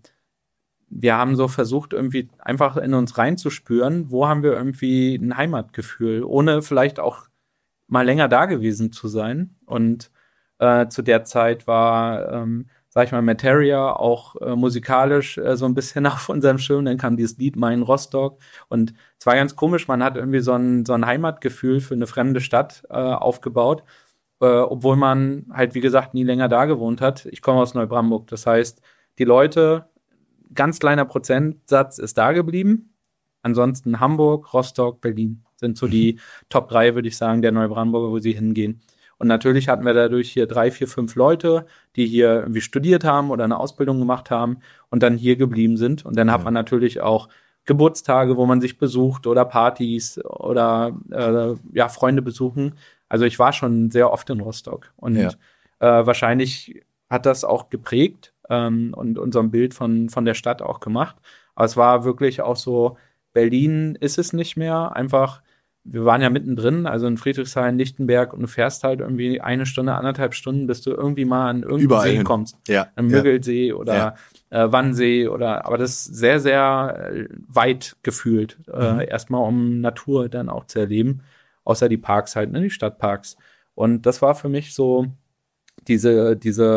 B: wir haben so versucht, irgendwie einfach in uns reinzuspüren, wo haben wir irgendwie ein Heimatgefühl, ohne vielleicht auch mal länger da gewesen zu sein. Und zu der Zeit war sag ich mal, Materia auch musikalisch so ein bisschen auf unserem Schirm. Dann kam dieses Lied Mein Rostock. Und es war ganz komisch, man hat irgendwie so ein Heimatgefühl für eine fremde Stadt aufgebaut, obwohl man halt, wie gesagt, nie länger da gewohnt hat. Ich komme aus Neubrandenburg. Das heißt, die Leute, ganz kleiner Prozentsatz ist da geblieben. Ansonsten Hamburg, Rostock, Berlin sind so die Top 3, würde ich sagen, der Neubrandenburger, wo sie hingehen. Und natürlich hatten wir dadurch hier 3, 4, 5 Leute, die hier irgendwie studiert haben oder eine Ausbildung gemacht haben und dann hier geblieben sind. Und dann hat man natürlich auch Geburtstage, wo man sich besucht oder Partys oder Freunde besuchen. Also ich war schon sehr oft in Rostock. Und wahrscheinlich hat das auch geprägt und unserem Bild von der Stadt auch gemacht. Aber es war wirklich auch so, Berlin ist es nicht mehr, einfach. Wir waren ja mittendrin, also in Friedrichshain, Lichtenberg, und du fährst halt irgendwie 1 Stunde, 1,5 Stunden, bis du irgendwie mal an irgendeinen See kommst. An Müggelsee oder Wannsee aber das ist sehr, sehr weit gefühlt. Erstmal, um Natur dann auch zu erleben. Außer die Parks halt, ne, die Stadtparks. Und das war für mich so diese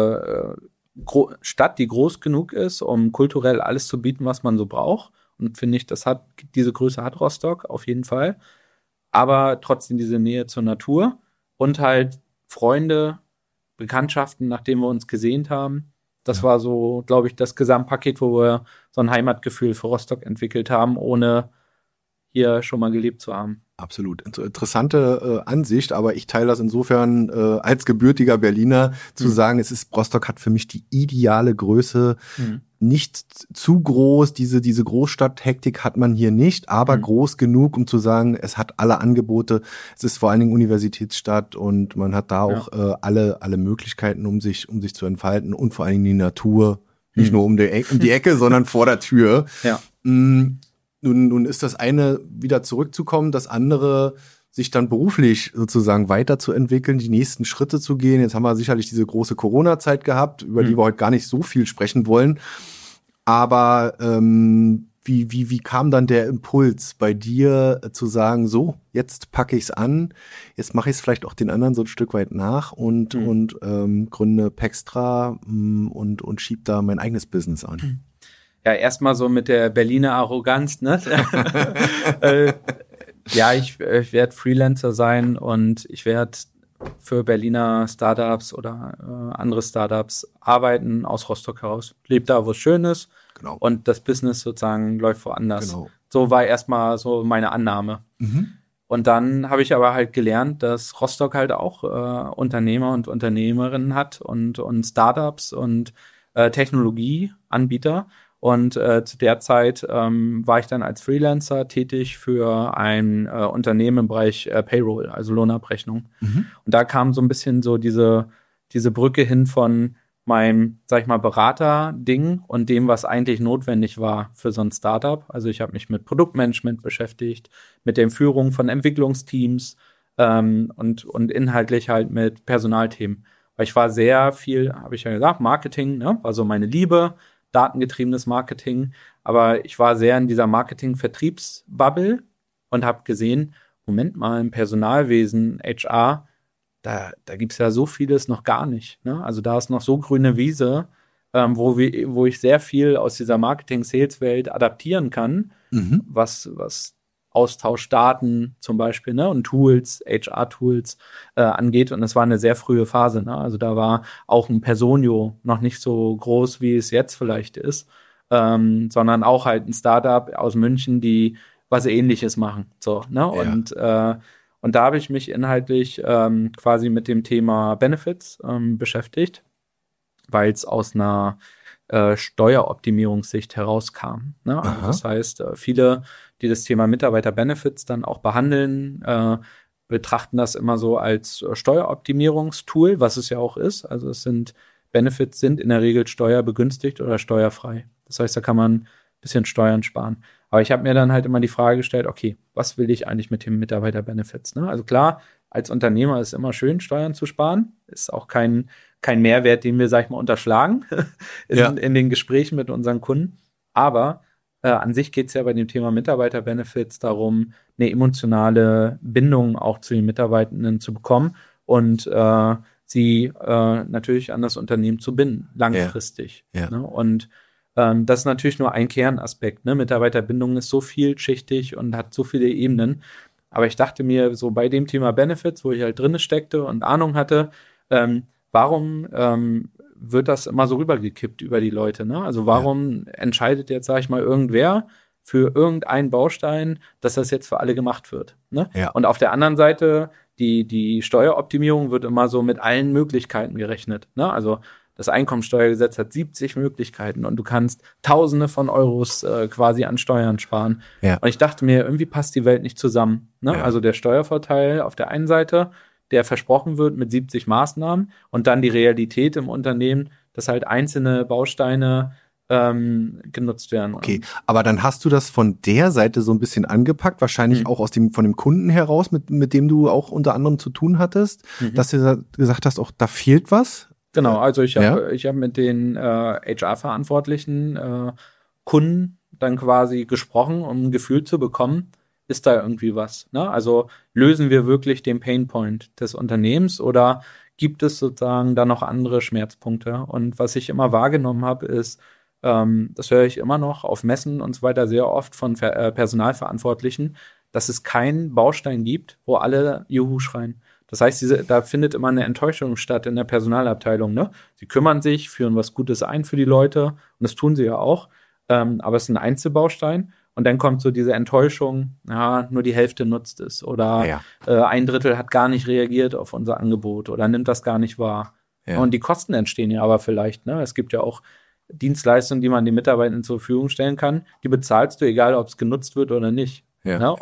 B: Stadt, die groß genug ist, um kulturell alles zu bieten, was man so braucht. Und finde ich, diese Größe hat Rostock auf jeden Fall. Aber trotzdem diese Nähe zur Natur und halt Freunde, Bekanntschaften, nachdem wir uns gesehnt haben. Das war so, glaube ich, das Gesamtpaket, wo wir so ein Heimatgefühl für Rostock entwickelt haben, ohne hier schon mal gelebt zu haben.
A: Absolut. Interessante Ansicht, aber ich teile das insofern als gebürtiger Berliner zu sagen, Rostock hat für mich die ideale Größe. Nicht zu groß, diese Großstadt-Hektik hat man hier nicht, aber groß genug, um zu sagen, es hat alle Angebote. Es ist vor allen Dingen Universitätsstadt und man hat da auch alle Möglichkeiten, um sich zu entfalten und vor allen Dingen die Natur, nicht nur um die Ecke, sondern vor der Tür.
B: Ja.
A: Nun ist das eine, wieder zurückzukommen, das andere, sich dann beruflich sozusagen weiterzuentwickeln, die nächsten Schritte zu gehen. Jetzt haben wir sicherlich diese große Corona-Zeit gehabt, über die wir heute gar nicht so viel sprechen wollen. Aber wie kam dann der Impuls bei dir zu sagen, so, jetzt packe ich es an, jetzt mache ich es vielleicht auch den anderen so ein Stück weit nach und gründe Pextra und schieb da mein eigenes Business an?
B: Ja, erstmal so mit der Berliner Arroganz, ne? Ja, ich werde Freelancer sein und ich werde für Berliner Startups oder andere Startups arbeiten aus Rostock heraus. Lebe da, wo es schön ist.
A: Genau.
B: Und das Business sozusagen läuft woanders.
A: Genau.
B: So war erstmal so meine Annahme. Und dann habe ich aber halt gelernt, dass Rostock halt auch Unternehmer und Unternehmerinnen hat und Startups und Technologieanbieter. Und zu der Zeit war ich dann als Freelancer tätig für ein Unternehmen im Bereich Payroll, also Lohnabrechnung. Und da kam so ein bisschen so diese Brücke hin von meinem, sag ich mal, Berater-Ding und dem, was eigentlich notwendig war für so ein Startup. Also ich habe mich mit Produktmanagement beschäftigt, mit der Führung von Entwicklungsteams und inhaltlich halt mit Personalthemen. Weil ich war sehr viel, habe ich ja gesagt, Marketing, ne? War so meine Liebe, datengetriebenes Marketing. Aber ich war sehr in dieser Marketing-Vertriebsbubble und habe gesehen, Moment mal, im Personalwesen, HR, da gibt's ja so vieles noch gar nicht. Ne? Also da ist noch so grüne Wiese, wo ich sehr viel aus dieser Marketing-Sales-Welt adaptieren kann, was Austauschdaten zum Beispiel, ne, und Tools, HR-Tools angeht. Und es war eine sehr frühe Phase. Ne? Also da war auch ein Personio noch nicht so groß, wie es jetzt vielleicht ist, sondern auch halt ein Startup aus München, die was Ähnliches machen. So, ne? Ja. Und da habe ich mich inhaltlich quasi mit dem Thema Benefits beschäftigt, weil es aus einer Steueroptimierungssicht herauskam. Ne? Also das heißt, viele, die das Thema Mitarbeiter-Benefits dann auch behandeln, betrachten das immer so als Steueroptimierungstool, was es ja auch ist. Also Benefits sind in der Regel steuerbegünstigt oder steuerfrei. Das heißt, da kann man ein bisschen Steuern sparen. Aber ich habe mir dann halt immer die Frage gestellt, okay, was will ich eigentlich mit dem Mitarbeiter-Benefits? Ne? Also klar, als Unternehmer ist es immer schön, Steuern zu sparen. Ist auch kein Mehrwert, den wir, sag ich mal, unterschlagen in den Gesprächen mit unseren Kunden. Aber an sich geht es ja bei dem Thema Mitarbeiter-Benefits darum, eine emotionale Bindung auch zu den Mitarbeitenden zu bekommen und sie natürlich an das Unternehmen zu binden, langfristig. Ja. Ne? Und das ist natürlich nur ein Kernaspekt. Ne? Mitarbeiterbindung ist so vielschichtig und hat so viele Ebenen. Aber ich dachte mir, so bei dem Thema Benefits, wo ich halt drin steckte und Ahnung hatte, warum wird das immer so rübergekippt über die Leute? Ne? Also warum entscheidet jetzt, sag ich mal, irgendwer für irgendeinen Baustein, dass das jetzt für alle gemacht wird? Ne? Ja. Und auf der anderen Seite, die Steueroptimierung wird immer so mit allen Möglichkeiten gerechnet. Ne? Also das Einkommensteuergesetz hat 70 Möglichkeiten und du kannst Tausende von Euros quasi an Steuern sparen. Ja. Und ich dachte mir, irgendwie passt die Welt nicht zusammen. Ne? Ja. Also der Steuervorteil auf der einen Seite, der versprochen wird mit 70 Maßnahmen und dann die Realität im Unternehmen, dass halt einzelne Bausteine genutzt werden.
A: Okay, aber dann hast du das von der Seite so ein bisschen angepackt, wahrscheinlich auch von dem Kunden heraus, mit dem du auch unter anderem zu tun hattest, dass du gesagt hast, auch da fehlt was.
B: Genau, also ich hab mit den HR-verantwortlichen Kunden dann quasi gesprochen, um ein Gefühl zu bekommen, ist da irgendwie was? Ne? Also lösen wir wirklich den Painpoint des Unternehmens oder gibt es sozusagen da noch andere Schmerzpunkte? Und was ich immer wahrgenommen habe, ist, das höre ich immer noch auf Messen und so weiter sehr oft von Personalverantwortlichen, dass es keinen Baustein gibt, wo alle Juhu schreien. Das heißt, da findet immer eine Enttäuschung statt in der Personalabteilung. Ne? Sie kümmern sich, führen was Gutes ein für die Leute und das tun sie ja auch. Aber es ist ein Einzelbaustein Und dann kommt so diese Enttäuschung, ja, nur die Hälfte nutzt es oder ein Drittel hat gar nicht reagiert auf unser Angebot oder nimmt das gar nicht wahr. Ja. Und die Kosten entstehen ja aber vielleicht, ne? Es gibt ja auch Dienstleistungen, die man den Mitarbeitern zur Verfügung stellen kann, die bezahlst du, egal ob es genutzt wird oder nicht. Ja, ne?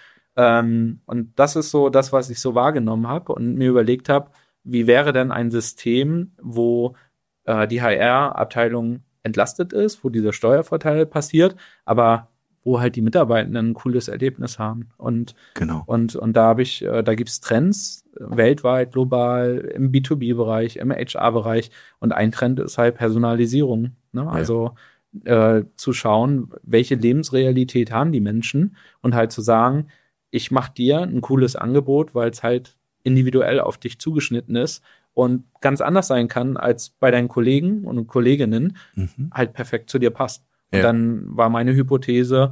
B: Und das ist so das, was ich so wahrgenommen habe und mir überlegt habe, wie wäre denn ein System, wo die HR-Abteilung entlastet ist, wo dieser Steuervorteil passiert, aber wo halt die Mitarbeitenden ein cooles Erlebnis haben. Und da gibt's Trends weltweit, global, im B2B-Bereich, im HR-Bereich. Und ein Trend ist halt Personalisierung. Ne? Ja. Also zu schauen, welche Lebensrealität haben die Menschen und halt zu sagen, ich mache dir ein cooles Angebot, weil es halt individuell auf dich zugeschnitten ist und ganz anders sein kann als bei deinen Kollegen und Kolleginnen, halt perfekt zu dir passt. Und dann war meine Hypothese,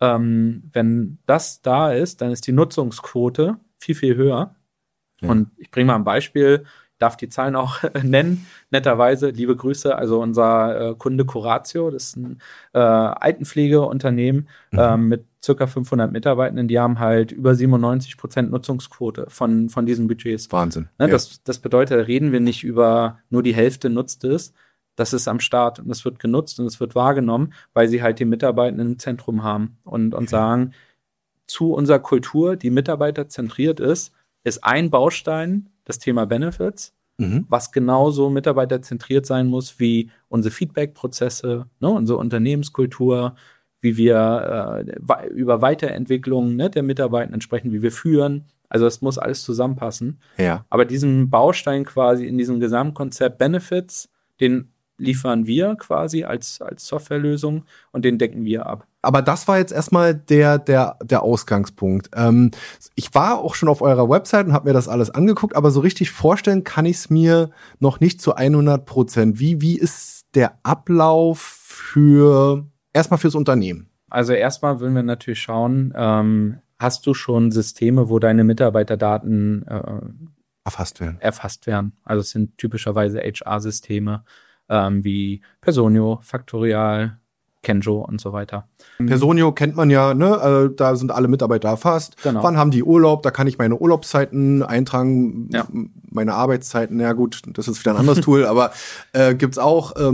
B: wenn das da ist, dann ist die Nutzungsquote viel, viel höher. Ja. Und ich bringe mal ein Beispiel, darf die Zahlen auch nennen, netterweise, liebe Grüße, also unser Kunde Curatio, das ist ein Altenpflegeunternehmen mit circa 500 Mitarbeitenden, die haben halt über 97% Nutzungsquote von diesen Budgets.
A: Wahnsinn.
B: Ne, das bedeutet, da reden wir nicht über nur die Hälfte nutzt es, das ist am Start und es wird genutzt und es wird wahrgenommen, weil sie halt die Mitarbeitenden im Zentrum haben und sagen, zu unserer Kultur, die mitarbeiterzentriert ist ein Baustein das Thema Benefits, was genauso mitarbeiterzentriert sein muss wie unsere Feedback-Prozesse, ne, unsere Unternehmenskultur, wie wir über Weiterentwicklung, ne, der Mitarbeitenden sprechen, wie wir führen. Also es muss alles zusammenpassen.
A: Ja.
B: Aber diesen Baustein quasi in diesem Gesamtkonzept Benefits, den liefern wir quasi als Softwarelösung und den decken wir ab.
A: Aber das war jetzt erstmal der Ausgangspunkt. Ich war auch schon auf eurer Website und habe mir das alles angeguckt, aber so richtig vorstellen kann ich es mir noch nicht zu 100%. Wie ist der Ablauf erstmal fürs Unternehmen?
B: Also erstmal würden wir natürlich schauen, hast du schon Systeme, wo deine Mitarbeiterdaten erfasst werden? Also es sind typischerweise HR-Systeme, wie Personio, Factorial, Kenjo und so weiter.
A: Personio kennt man ja, ne? Da sind alle Mitarbeiter erfasst.
B: Genau.
A: Wann haben die Urlaub? Da kann ich meine Urlaubszeiten eintragen, meine Arbeitszeiten. Ja gut, das ist wieder ein anderes Tool, aber gibt's auch. Es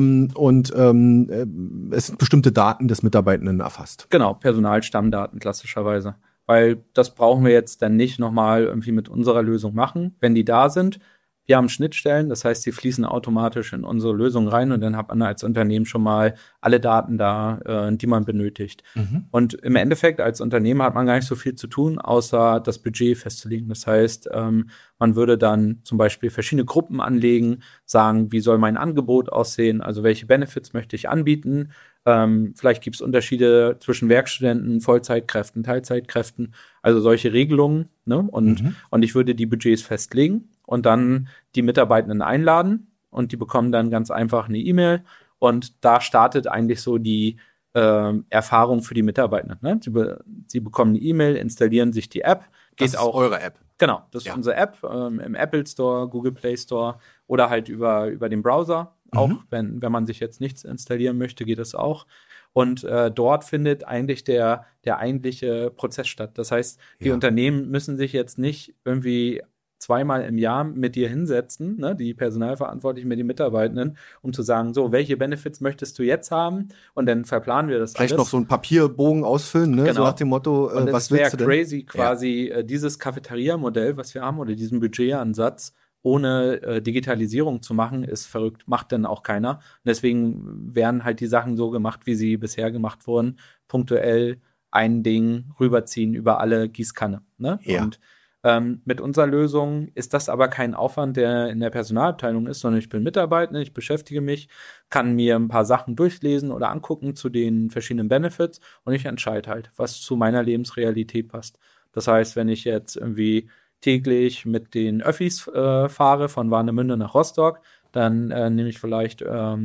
A: sind bestimmte Daten des Mitarbeitenden erfasst.
B: Genau, Personalstammdaten klassischerweise. Weil das brauchen wir jetzt dann nicht nochmal irgendwie mit unserer Lösung machen, wenn die da sind. Wir haben Schnittstellen, das heißt, die fließen automatisch in unsere Lösung rein und dann hat man als Unternehmen schon mal alle Daten da, die man benötigt. Und im Endeffekt als Unternehmen hat man gar nicht so viel zu tun, außer das Budget festzulegen. Das heißt, man würde dann zum Beispiel verschiedene Gruppen anlegen, sagen, wie soll mein Angebot aussehen, also welche Benefits möchte ich anbieten. Vielleicht gibt es Unterschiede zwischen Werkstudenten, Vollzeitkräften, Teilzeitkräften, also solche Regelungen. Ne? Und ich würde die Budgets festlegen und dann die Mitarbeitenden einladen und die bekommen dann ganz einfach eine E-Mail und da startet eigentlich so die Erfahrung für die Mitarbeitenden. Ne? Sie bekommen eine E-Mail, installieren sich die App.
A: Das ist eure App.
B: Genau, das ist unsere App im Apple Store, Google Play Store oder halt über den Browser. Auch wenn man sich jetzt nichts installieren möchte, geht das auch. Und dort findet eigentlich der eigentliche Prozess statt. Das heißt, die Unternehmen müssen sich jetzt nicht irgendwie zweimal im Jahr mit dir hinsetzen, ne, die Personalverantwortlichen mit den Mitarbeitenden, um zu sagen, so, welche Benefits möchtest du jetzt haben? Und dann verplanen wir das
A: vielleicht alles. Noch so einen Papierbogen ausfüllen, ne?
B: Genau.
A: So nach dem Motto, was willst du denn?
B: Crazy, quasi dieses Cafeteria-Modell, was wir haben, oder diesen Budgetansatz, ohne Digitalisierung zu machen, ist verrückt. Macht dann auch keiner. Und deswegen werden halt die Sachen so gemacht, wie sie bisher gemacht wurden. Punktuell ein Ding rüberziehen über alle Gießkanne. Ne?
A: Ja.
B: Und mit unserer Lösung ist das aber kein Aufwand, der in der Personalabteilung ist, sondern ich bin Mitarbeiter, ich beschäftige mich, kann mir ein paar Sachen durchlesen oder angucken zu den verschiedenen Benefits und ich entscheide halt, was zu meiner Lebensrealität passt. Das heißt, wenn ich jetzt irgendwie täglich mit den Öffis fahre von Warnemünde nach Rostock, dann nehme ich vielleicht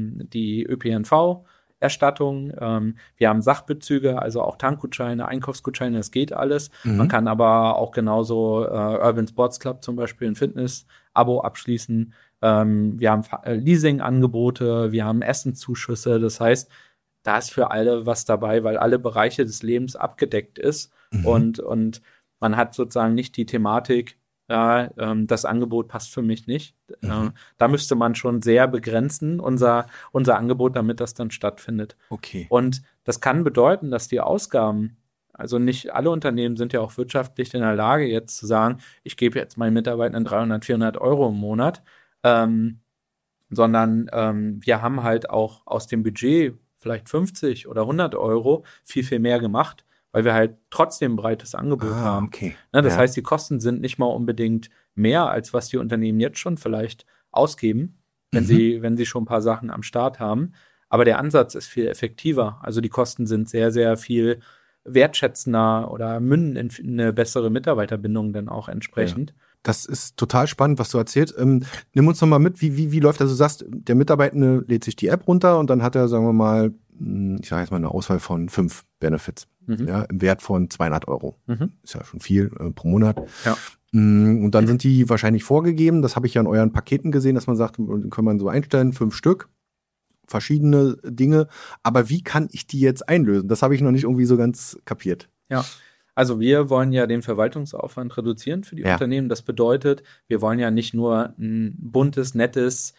B: die ÖPNV-Erstattung. Wir haben Sachbezüge, also auch Tankgutscheine, Einkaufsgutscheine, das geht alles. Man kann aber auch genauso Urban Sports Club zum Beispiel, ein Fitness-Abo abschließen. Wir haben Leasing-Angebote, wir haben Essenszuschüsse. Das heißt, da ist für alle was dabei, weil alle Bereiche des Lebens abgedeckt ist und man hat sozusagen nicht die Thematik, das Angebot passt für mich nicht. Da müsste man schon sehr begrenzen, unser Angebot, damit das dann stattfindet.
A: Okay.
B: Und das kann bedeuten, dass die Ausgaben, also nicht alle Unternehmen sind ja auch wirtschaftlich in der Lage, jetzt zu sagen, ich gebe jetzt meinen Mitarbeitern 300, 400 Euro im Monat, sondern wir haben halt auch aus dem Budget vielleicht 50 oder 100 Euro viel, viel mehr gemacht, weil wir halt trotzdem ein breites Angebot haben.
A: Okay.
B: Ne, das heißt, die Kosten sind nicht mal unbedingt mehr, als was die Unternehmen jetzt schon vielleicht ausgeben, wenn sie schon ein paar Sachen am Start haben. Aber der Ansatz ist viel effektiver. Also die Kosten sind sehr, sehr viel wertschätzender oder münden in eine bessere Mitarbeiterbindung dann auch entsprechend.
A: Ja. Das ist total spannend, was du erzählst. Nimm uns noch mal mit, wie läuft das? Du sagst, der Mitarbeitende lädt sich die App runter und dann hat er, sagen wir mal, ich sage jetzt mal eine Auswahl von 5 Benefits, ja, im Wert von 200 Euro. Ist ja schon viel pro Monat.
B: Ja.
A: Und dann sind die wahrscheinlich vorgegeben. Das habe ich ja in euren Paketen gesehen, dass man sagt, kann man so einstellen, 5 Stück, verschiedene Dinge. Aber wie kann ich die jetzt einlösen? Das habe ich noch nicht irgendwie so ganz kapiert.
B: Ja. Also wir wollen ja den Verwaltungsaufwand reduzieren für die Unternehmen. Das bedeutet, wir wollen ja nicht nur ein buntes, nettes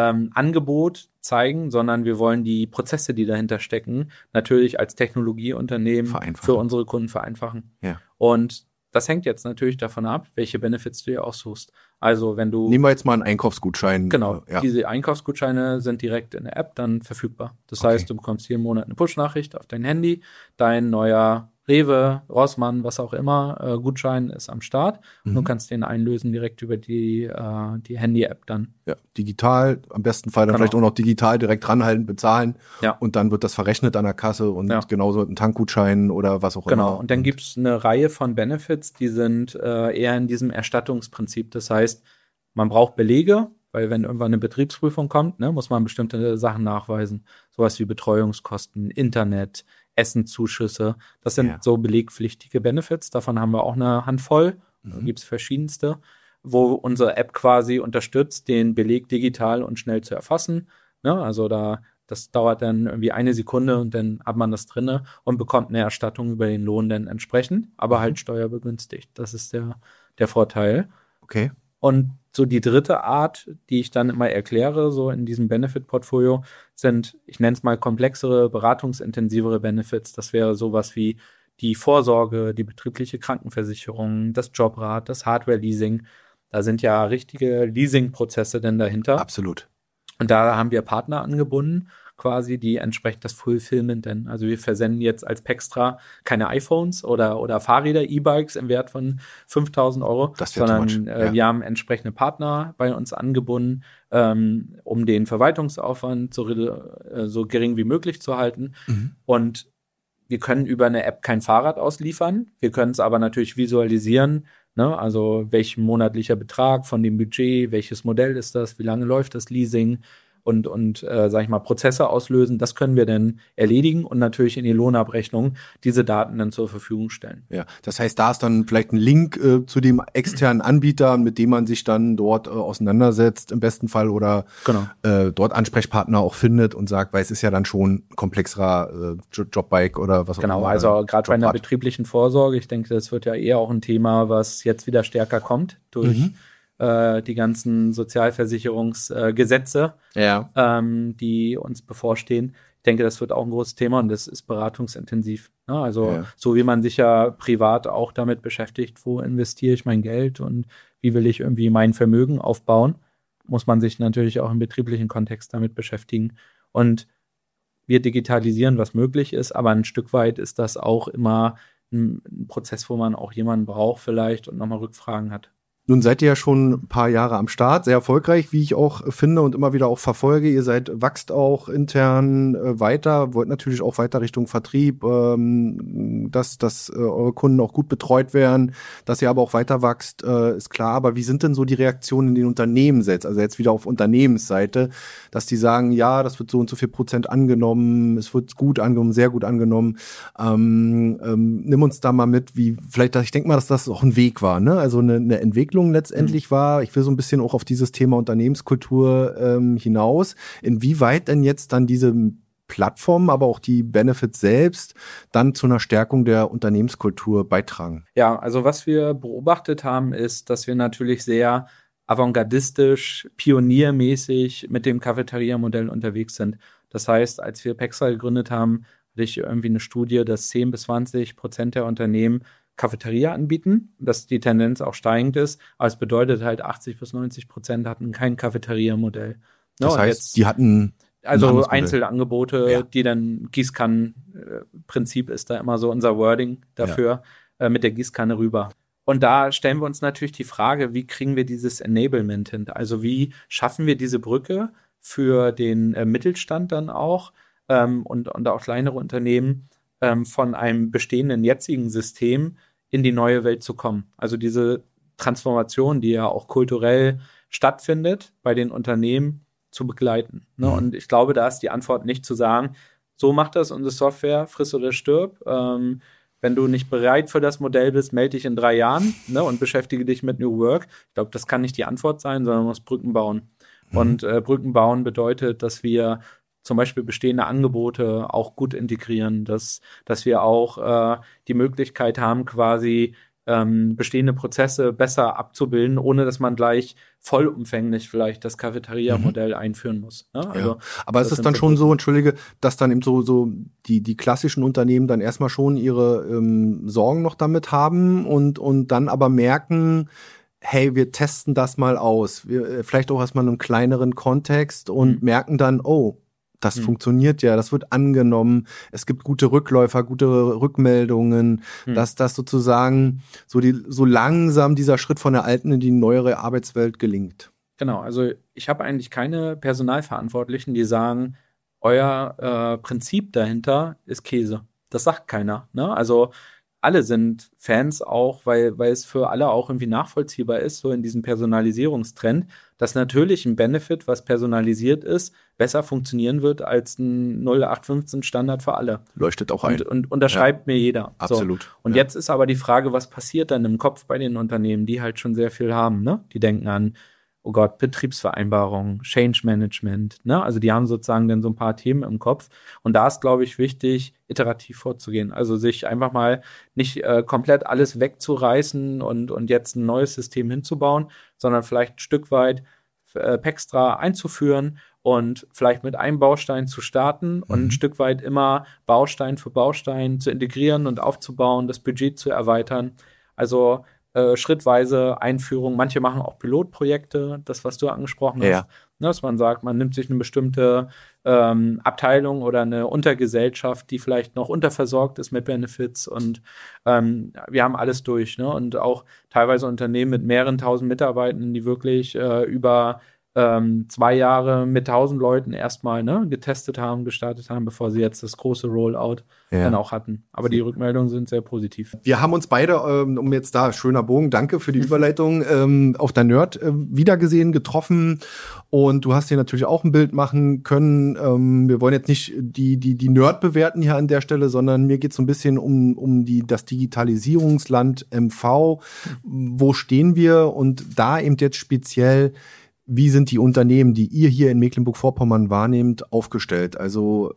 B: Angebot zeigen, sondern wir wollen die Prozesse, die dahinter stecken, natürlich als Technologieunternehmen für unsere Kunden vereinfachen.
A: Ja.
B: Und das hängt jetzt natürlich davon ab, welche Benefits du dir aussuchst. Also wenn du...
A: Nehmen wir jetzt mal einen Einkaufsgutschein.
B: Genau, diese Einkaufsgutscheine sind direkt in der App dann verfügbar. Das heißt, du bekommst jeden Monat eine Push-Nachricht auf dein Handy, dein neuer Rewe, Rossmann, was auch immer, Gutschein ist am Start. Und du kannst den einlösen direkt über die Handy-App dann.
A: Ja, digital, am besten Fall dann vielleicht auch noch digital direkt ranhalten, bezahlen. Ja. Und dann wird das verrechnet an der Kasse und genauso ein Tankgutschein oder was auch immer.
B: Genau, und dann gibt's eine Reihe von Benefits, die sind eher in diesem Erstattungsprinzip. Das heißt, man braucht Belege, weil wenn irgendwann eine Betriebsprüfung kommt, muss man bestimmte Sachen nachweisen. Sowas wie Betreuungskosten, Internet, Essenzuschüsse. Das sind so belegpflichtige Benefits. Davon haben wir auch eine Handvoll. Da gibt es verschiedenste, wo unsere App quasi unterstützt, den Beleg digital und schnell zu erfassen. Also das dauert dann irgendwie 1 Sekunde und dann hat man das drinne und bekommt eine Erstattung über den Lohn dann entsprechend, aber halt steuerbegünstigt. Das ist der Vorteil.
A: Okay.
B: Und so die dritte Art, die ich dann immer erkläre, so in diesem Benefit-Portfolio, sind, ich nenne es mal komplexere, beratungsintensivere Benefits. Das wäre sowas wie die Vorsorge, die betriebliche Krankenversicherung, das Jobrad, das Hardware-Leasing. Da sind ja richtige Leasing-Prozesse denn dahinter.
A: Absolut.
B: Und da haben wir Partner angebunden, quasi, die entsprechend das Fulfillment denn. Also wir versenden jetzt als Pextra keine iPhones oder Fahrräder, E-Bikes im Wert von 5.000 Euro, sondern wir haben entsprechende Partner bei uns angebunden, um den Verwaltungsaufwand so gering wie möglich zu halten. Und wir können über eine App kein Fahrrad ausliefern. Wir können es aber natürlich visualisieren, also welchen monatlicher Betrag von dem Budget, welches Modell ist das, wie lange läuft das Leasing und sag ich mal, Prozesse auslösen. Das können wir dann erledigen und natürlich in die Lohnabrechnung diese Daten dann zur Verfügung stellen.
A: Ja, das heißt, da ist dann vielleicht ein Link zu dem externen Anbieter, mit dem man sich dann dort auseinandersetzt, im besten Fall, oder dort Ansprechpartner auch findet und sagt, weil es ist ja dann schon komplexerer Jobbike oder was auch immer.
B: Genau, also gerade bei einer betrieblichen Vorsorge, ich denke, das wird ja eher auch ein Thema, was jetzt wieder stärker kommt durch die ganzen Sozialversicherungsgesetze, die uns bevorstehen. Ich denke, das wird auch ein großes Thema und das ist beratungsintensiv. Also so wie man sich ja privat auch damit beschäftigt, wo investiere ich mein Geld und wie will ich irgendwie mein Vermögen aufbauen, muss man sich natürlich auch im betrieblichen Kontext damit beschäftigen. Und wir digitalisieren, was möglich ist, aber ein Stück weit ist das auch immer ein Prozess, wo man auch jemanden braucht vielleicht und nochmal Rückfragen hat.
A: Nun seid ihr ja schon ein paar Jahre am Start, sehr erfolgreich, wie ich auch finde und immer wieder auch verfolge. Ihr wächst auch intern weiter, wollt natürlich auch weiter Richtung Vertrieb, dass eure Kunden auch gut betreut werden, dass ihr aber auch weiter wächst, ist klar. Aber wie sind denn so die Reaktionen in den Unternehmen selbst? Also jetzt wieder auf Unternehmensseite, dass die sagen, ja, das wird so und so viel Prozent angenommen, es wird gut angenommen, sehr gut angenommen. Nimm uns da mal mit, wie vielleicht, ich denke mal, dass das auch ein Weg war, ne? Also eine Entwicklung letztendlich war. Ich will so ein bisschen auch auf dieses Thema Unternehmenskultur hinaus. Inwieweit denn jetzt dann diese Plattformen, aber auch die Benefits selbst dann zu einer Stärkung der Unternehmenskultur beitragen?
B: Ja, also was wir beobachtet haben, ist, dass wir natürlich sehr avantgardistisch, pioniermäßig mit dem Cafeteria-Modell unterwegs sind. Das heißt, als wir Pextra gegründet haben, hatte ich irgendwie eine Studie, dass 10-20% der Unternehmen Cafeteria anbieten, dass die Tendenz auch steigend ist, aber es bedeutet halt 80-90% hatten kein Cafeteria-Modell.
A: Das heißt, die hatten
B: also Einzelangebote, die dann Gießkannen-Prinzip ist da immer so unser Wording dafür, mit der Gießkanne rüber. Und da stellen wir uns natürlich die Frage, wie kriegen wir dieses Enablement hin? Also wie schaffen wir diese Brücke für den Mittelstand dann auch und auch kleinere Unternehmen von einem bestehenden jetzigen System in die neue Welt zu kommen? Also diese Transformation, die ja auch kulturell stattfindet bei den Unternehmen, zu begleiten. Ne? Und ich glaube, da ist die Antwort nicht zu sagen, so macht das unsere Software, friss oder stirb. Wenn du nicht bereit für das Modell bist, melde dich in 3 Jahren, ne, und beschäftige dich mit New Work. Ich glaube, das kann nicht die Antwort sein, sondern man muss Brücken bauen. Und Brücken bauen bedeutet, dass wir zum Beispiel bestehende Angebote auch gut integrieren, dass wir auch die Möglichkeit haben, quasi bestehende Prozesse besser abzubilden, ohne dass man gleich vollumfänglich vielleicht das Cafeteria-Modell einführen muss. Ne? Also,
A: aber es ist dann schon so, entschuldige, dass dann eben so die klassischen Unternehmen dann erstmal schon ihre Sorgen noch damit haben und dann aber merken, hey, wir testen das mal aus. Wir, vielleicht auch erstmal in einem kleineren Kontext und merken dann, oh, das funktioniert ja, das wird angenommen, es gibt gute Rückläufer, gute Rückmeldungen, dass das sozusagen so langsam dieser Schritt von der alten in die neuere Arbeitswelt gelingt.
B: Genau, also ich habe eigentlich keine Personalverantwortlichen, die sagen, euer Prinzip dahinter ist Käse. Das sagt keiner. Ne? Also alle sind Fans auch, weil es für alle auch irgendwie nachvollziehbar ist, so in diesem Personalisierungstrend, dass natürlich ein Benefit, was personalisiert ist, besser funktionieren wird als ein 0815 Standard für alle.
A: Leuchtet auch ein.
B: Und das schreibt mir jeder.
A: Absolut.
B: So. Und jetzt ist aber die Frage, was passiert dann im Kopf bei den Unternehmen, die halt schon sehr viel haben, ne? Die denken an, oh Gott, Betriebsvereinbarung, Change Management, ne? Also die haben sozusagen dann so ein paar Themen im Kopf. Und da ist, glaube ich, wichtig, iterativ vorzugehen. Also sich einfach mal nicht komplett alles wegzureißen und jetzt ein neues System hinzubauen, sondern vielleicht ein Stück weit Pextra einzuführen und vielleicht mit einem Baustein zu starten und ein Stück weit immer Baustein für Baustein zu integrieren und aufzubauen, das Budget zu erweitern. Also schrittweise Einführung. Manche machen auch Pilotprojekte, das, was du angesprochen hast.
A: Ja.
B: Dass man sagt, man nimmt sich eine bestimmte Abteilung oder eine Untergesellschaft, die vielleicht noch unterversorgt ist mit Benefits und wir haben alles durch. Ne? Und auch teilweise Unternehmen mit mehreren tausend Mitarbeitern, die wirklich über 2 Jahre mit 1000 Leuten erstmal getestet haben, gestartet haben, bevor sie jetzt das große Rollout dann auch hatten. Aber die Rückmeldungen sind sehr positiv.
A: Wir haben uns beide, um jetzt da, schöner Bogen, danke für die Überleitung, auf der Nerd wiedergesehen, getroffen und du hast dir natürlich auch ein Bild machen können. Wir wollen jetzt nicht die Nerd bewerten hier an der Stelle, sondern mir geht es so ein bisschen um das Digitalisierungsland MV. Wo stehen wir? Und da eben jetzt speziell, wie sind die Unternehmen, die ihr hier in Mecklenburg-Vorpommern wahrnehmt, aufgestellt? Also,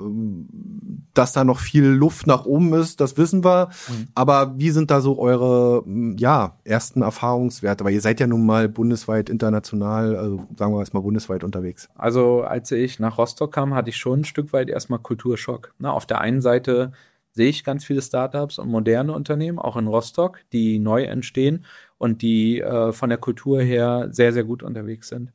A: dass da noch viel Luft nach oben ist, das wissen wir. Aber wie sind da so eure, ersten Erfahrungswerte? Weil ihr seid ja nun mal bundesweit, international, also sagen wir erstmal bundesweit unterwegs.
B: Also, als ich nach Rostock kam, hatte ich schon ein Stück weit erstmal Kulturschock. Auf der einen Seite sehe ich ganz viele Startups und moderne Unternehmen, auch in Rostock, die neu entstehen und die von der Kultur her sehr, sehr gut unterwegs sind.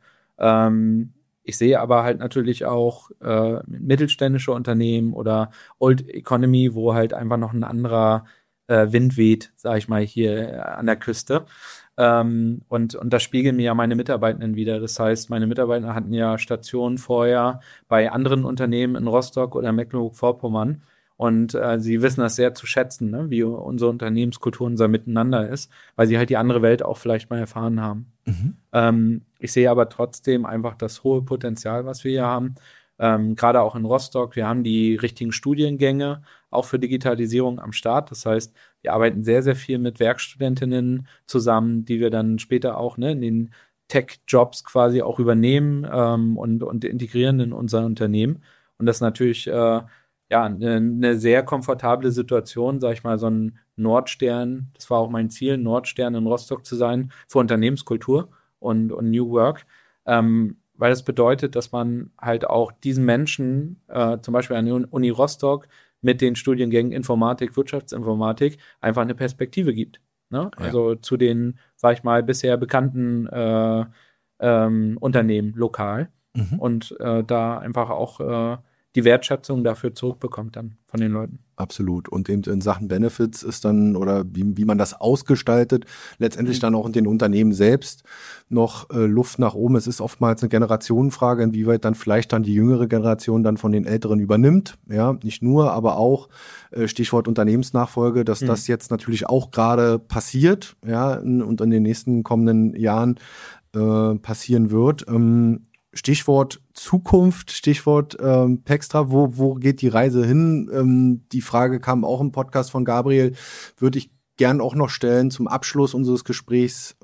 B: Ich sehe aber halt natürlich auch mittelständische Unternehmen oder Old Economy, wo halt einfach noch ein anderer Wind weht, sage ich mal, hier an der Küste. Und das spiegeln mir ja meine Mitarbeitenden wieder. Das heißt, meine Mitarbeiter hatten ja Stationen vorher bei anderen Unternehmen in Rostock oder Mecklenburg-Vorpommern. Und sie wissen das sehr zu schätzen, ne? Wie unsere Unternehmenskultur, unser Miteinander ist, weil sie halt die andere Welt auch vielleicht mal erfahren haben. Ich sehe aber trotzdem einfach das hohe Potenzial, was wir hier haben. Gerade auch in Rostock. Wir haben die richtigen Studiengänge auch für Digitalisierung am Start. Das heißt, wir arbeiten sehr, sehr viel mit Werkstudentinnen zusammen, die wir dann später auch in den Tech-Jobs quasi auch übernehmen und integrieren in unser Unternehmen. Und das ist natürlich eine sehr komfortable Situation, sag ich mal, so ein Nordstern, das war auch mein Ziel, Nordstern in Rostock zu sein für Unternehmenskultur und New Work, weil das bedeutet, dass man halt auch diesen Menschen, zum Beispiel an der Uni Rostock, mit den Studiengängen Informatik, Wirtschaftsinformatik einfach eine Perspektive gibt. Ne? Also zu den, sag ich mal, bisher bekannten Unternehmen lokal und da einfach auch die Wertschätzung dafür zurückbekommt dann von den Leuten.
A: Absolut. Und eben in Sachen Benefits ist dann, oder wie man das ausgestaltet, letztendlich dann auch in den Unternehmen selbst noch Luft nach oben. Es ist oftmals eine Generationenfrage, inwieweit dann vielleicht dann die jüngere Generation dann von den Älteren übernimmt. Ja, nicht nur, aber auch Stichwort Unternehmensnachfolge, dass das jetzt natürlich auch gerade passiert, ja, und in den nächsten kommenden Jahren passieren wird. Stichwort Zukunft, Stichwort Pextra, wo geht die Reise hin? Die Frage kam auch im Podcast von Gabriel, würde ich gern auch noch stellen zum Abschluss unseres Gesprächs.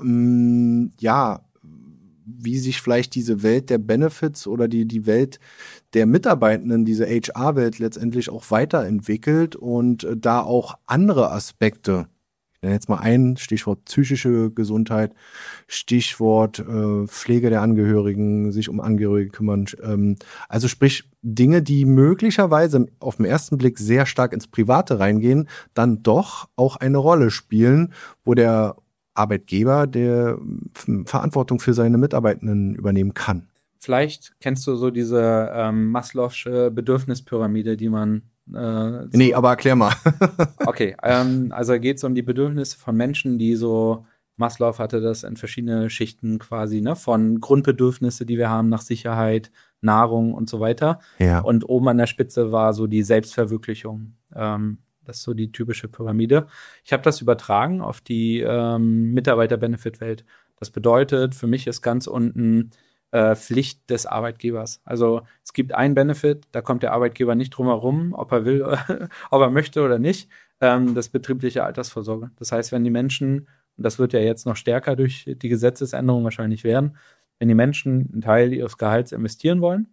A: Wie sich vielleicht diese Welt der Benefits oder die Welt der Mitarbeitenden, diese HR-Welt letztendlich auch weiterentwickelt und da auch andere Aspekte, ich nenne jetzt mal ein Stichwort psychische Gesundheit, Stichwort Pflege der Angehörigen, sich um Angehörige kümmern. Also sprich Dinge, die möglicherweise auf den ersten Blick sehr stark ins Private reingehen, dann doch auch eine Rolle spielen, wo der Arbeitgeber der Verantwortung für seine Mitarbeitenden übernehmen kann.
B: Vielleicht kennst du so diese Maslow'sche Bedürfnispyramide, die man
A: Nee, aber erklär mal.
B: Okay, also geht es um die Bedürfnisse von Menschen, die so, Maslow hatte das in verschiedene Schichten quasi, ne, von Grundbedürfnisse, die wir haben nach Sicherheit, Nahrung und so weiter. Ja. Und oben an der Spitze war so die Selbstverwirklichung. Das ist so die typische Pyramide. Ich habe das übertragen auf die Mitarbeiter-Benefit-Welt. Das bedeutet, für mich ist ganz unten Pflicht des Arbeitgebers. Also es gibt einen Benefit, da kommt der Arbeitgeber nicht drum herum, ob er will, ob er möchte oder nicht, das betriebliche Altersvorsorge. Das heißt, wenn die Menschen, und das wird ja jetzt noch stärker durch die Gesetzesänderung wahrscheinlich werden, wenn die Menschen einen Teil ihres Gehalts investieren wollen,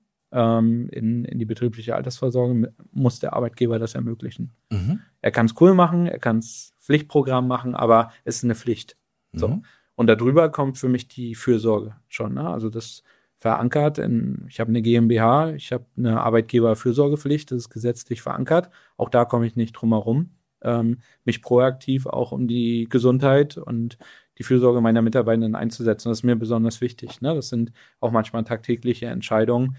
B: in die betriebliche Altersvorsorge, muss der Arbeitgeber das ermöglichen. Er kann es cool machen, er kann es Pflichtprogramm machen, aber es ist eine Pflicht. So. Und darüber kommt für mich die Fürsorge schon. Ne? Also das verankert ich habe eine GmbH, ich habe eine Arbeitgeberfürsorgepflicht, das ist gesetzlich verankert. Auch da komme ich nicht drum herum, mich proaktiv auch um die Gesundheit und die Fürsorge meiner Mitarbeitenden einzusetzen. Das ist mir besonders wichtig. Ne? Das sind auch manchmal tagtägliche Entscheidungen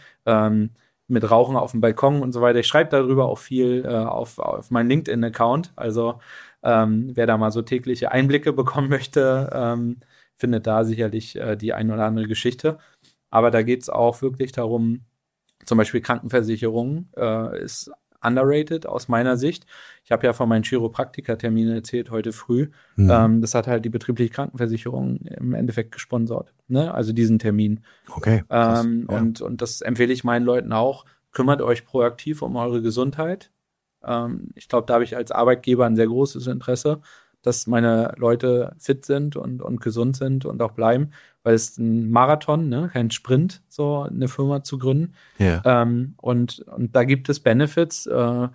B: mit Rauchen auf dem Balkon und so weiter. Ich schreibe darüber auch viel auf meinen LinkedIn-Account. Also wer da mal so tägliche Einblicke bekommen möchte, findet da sicherlich die ein oder andere Geschichte. Aber da geht es auch wirklich darum, zum Beispiel Krankenversicherung ist underrated aus meiner Sicht. Ich habe ja von meinen Chiropraktikerterminen erzählt heute früh. Das hat halt die betriebliche Krankenversicherung im Endeffekt gesponsert. Ne? Also diesen Termin.
A: Okay. Krass,
B: ja. Und das empfehle ich meinen Leuten auch. Kümmert euch proaktiv um eure Gesundheit. Ich glaube, da habe ich als Arbeitgeber ein sehr großes Interesse, dass meine Leute fit sind und gesund sind und auch bleiben, weil es ein Marathon, ne, kein Sprint, so eine Firma zu gründen. Yeah. Und da gibt es Benefits.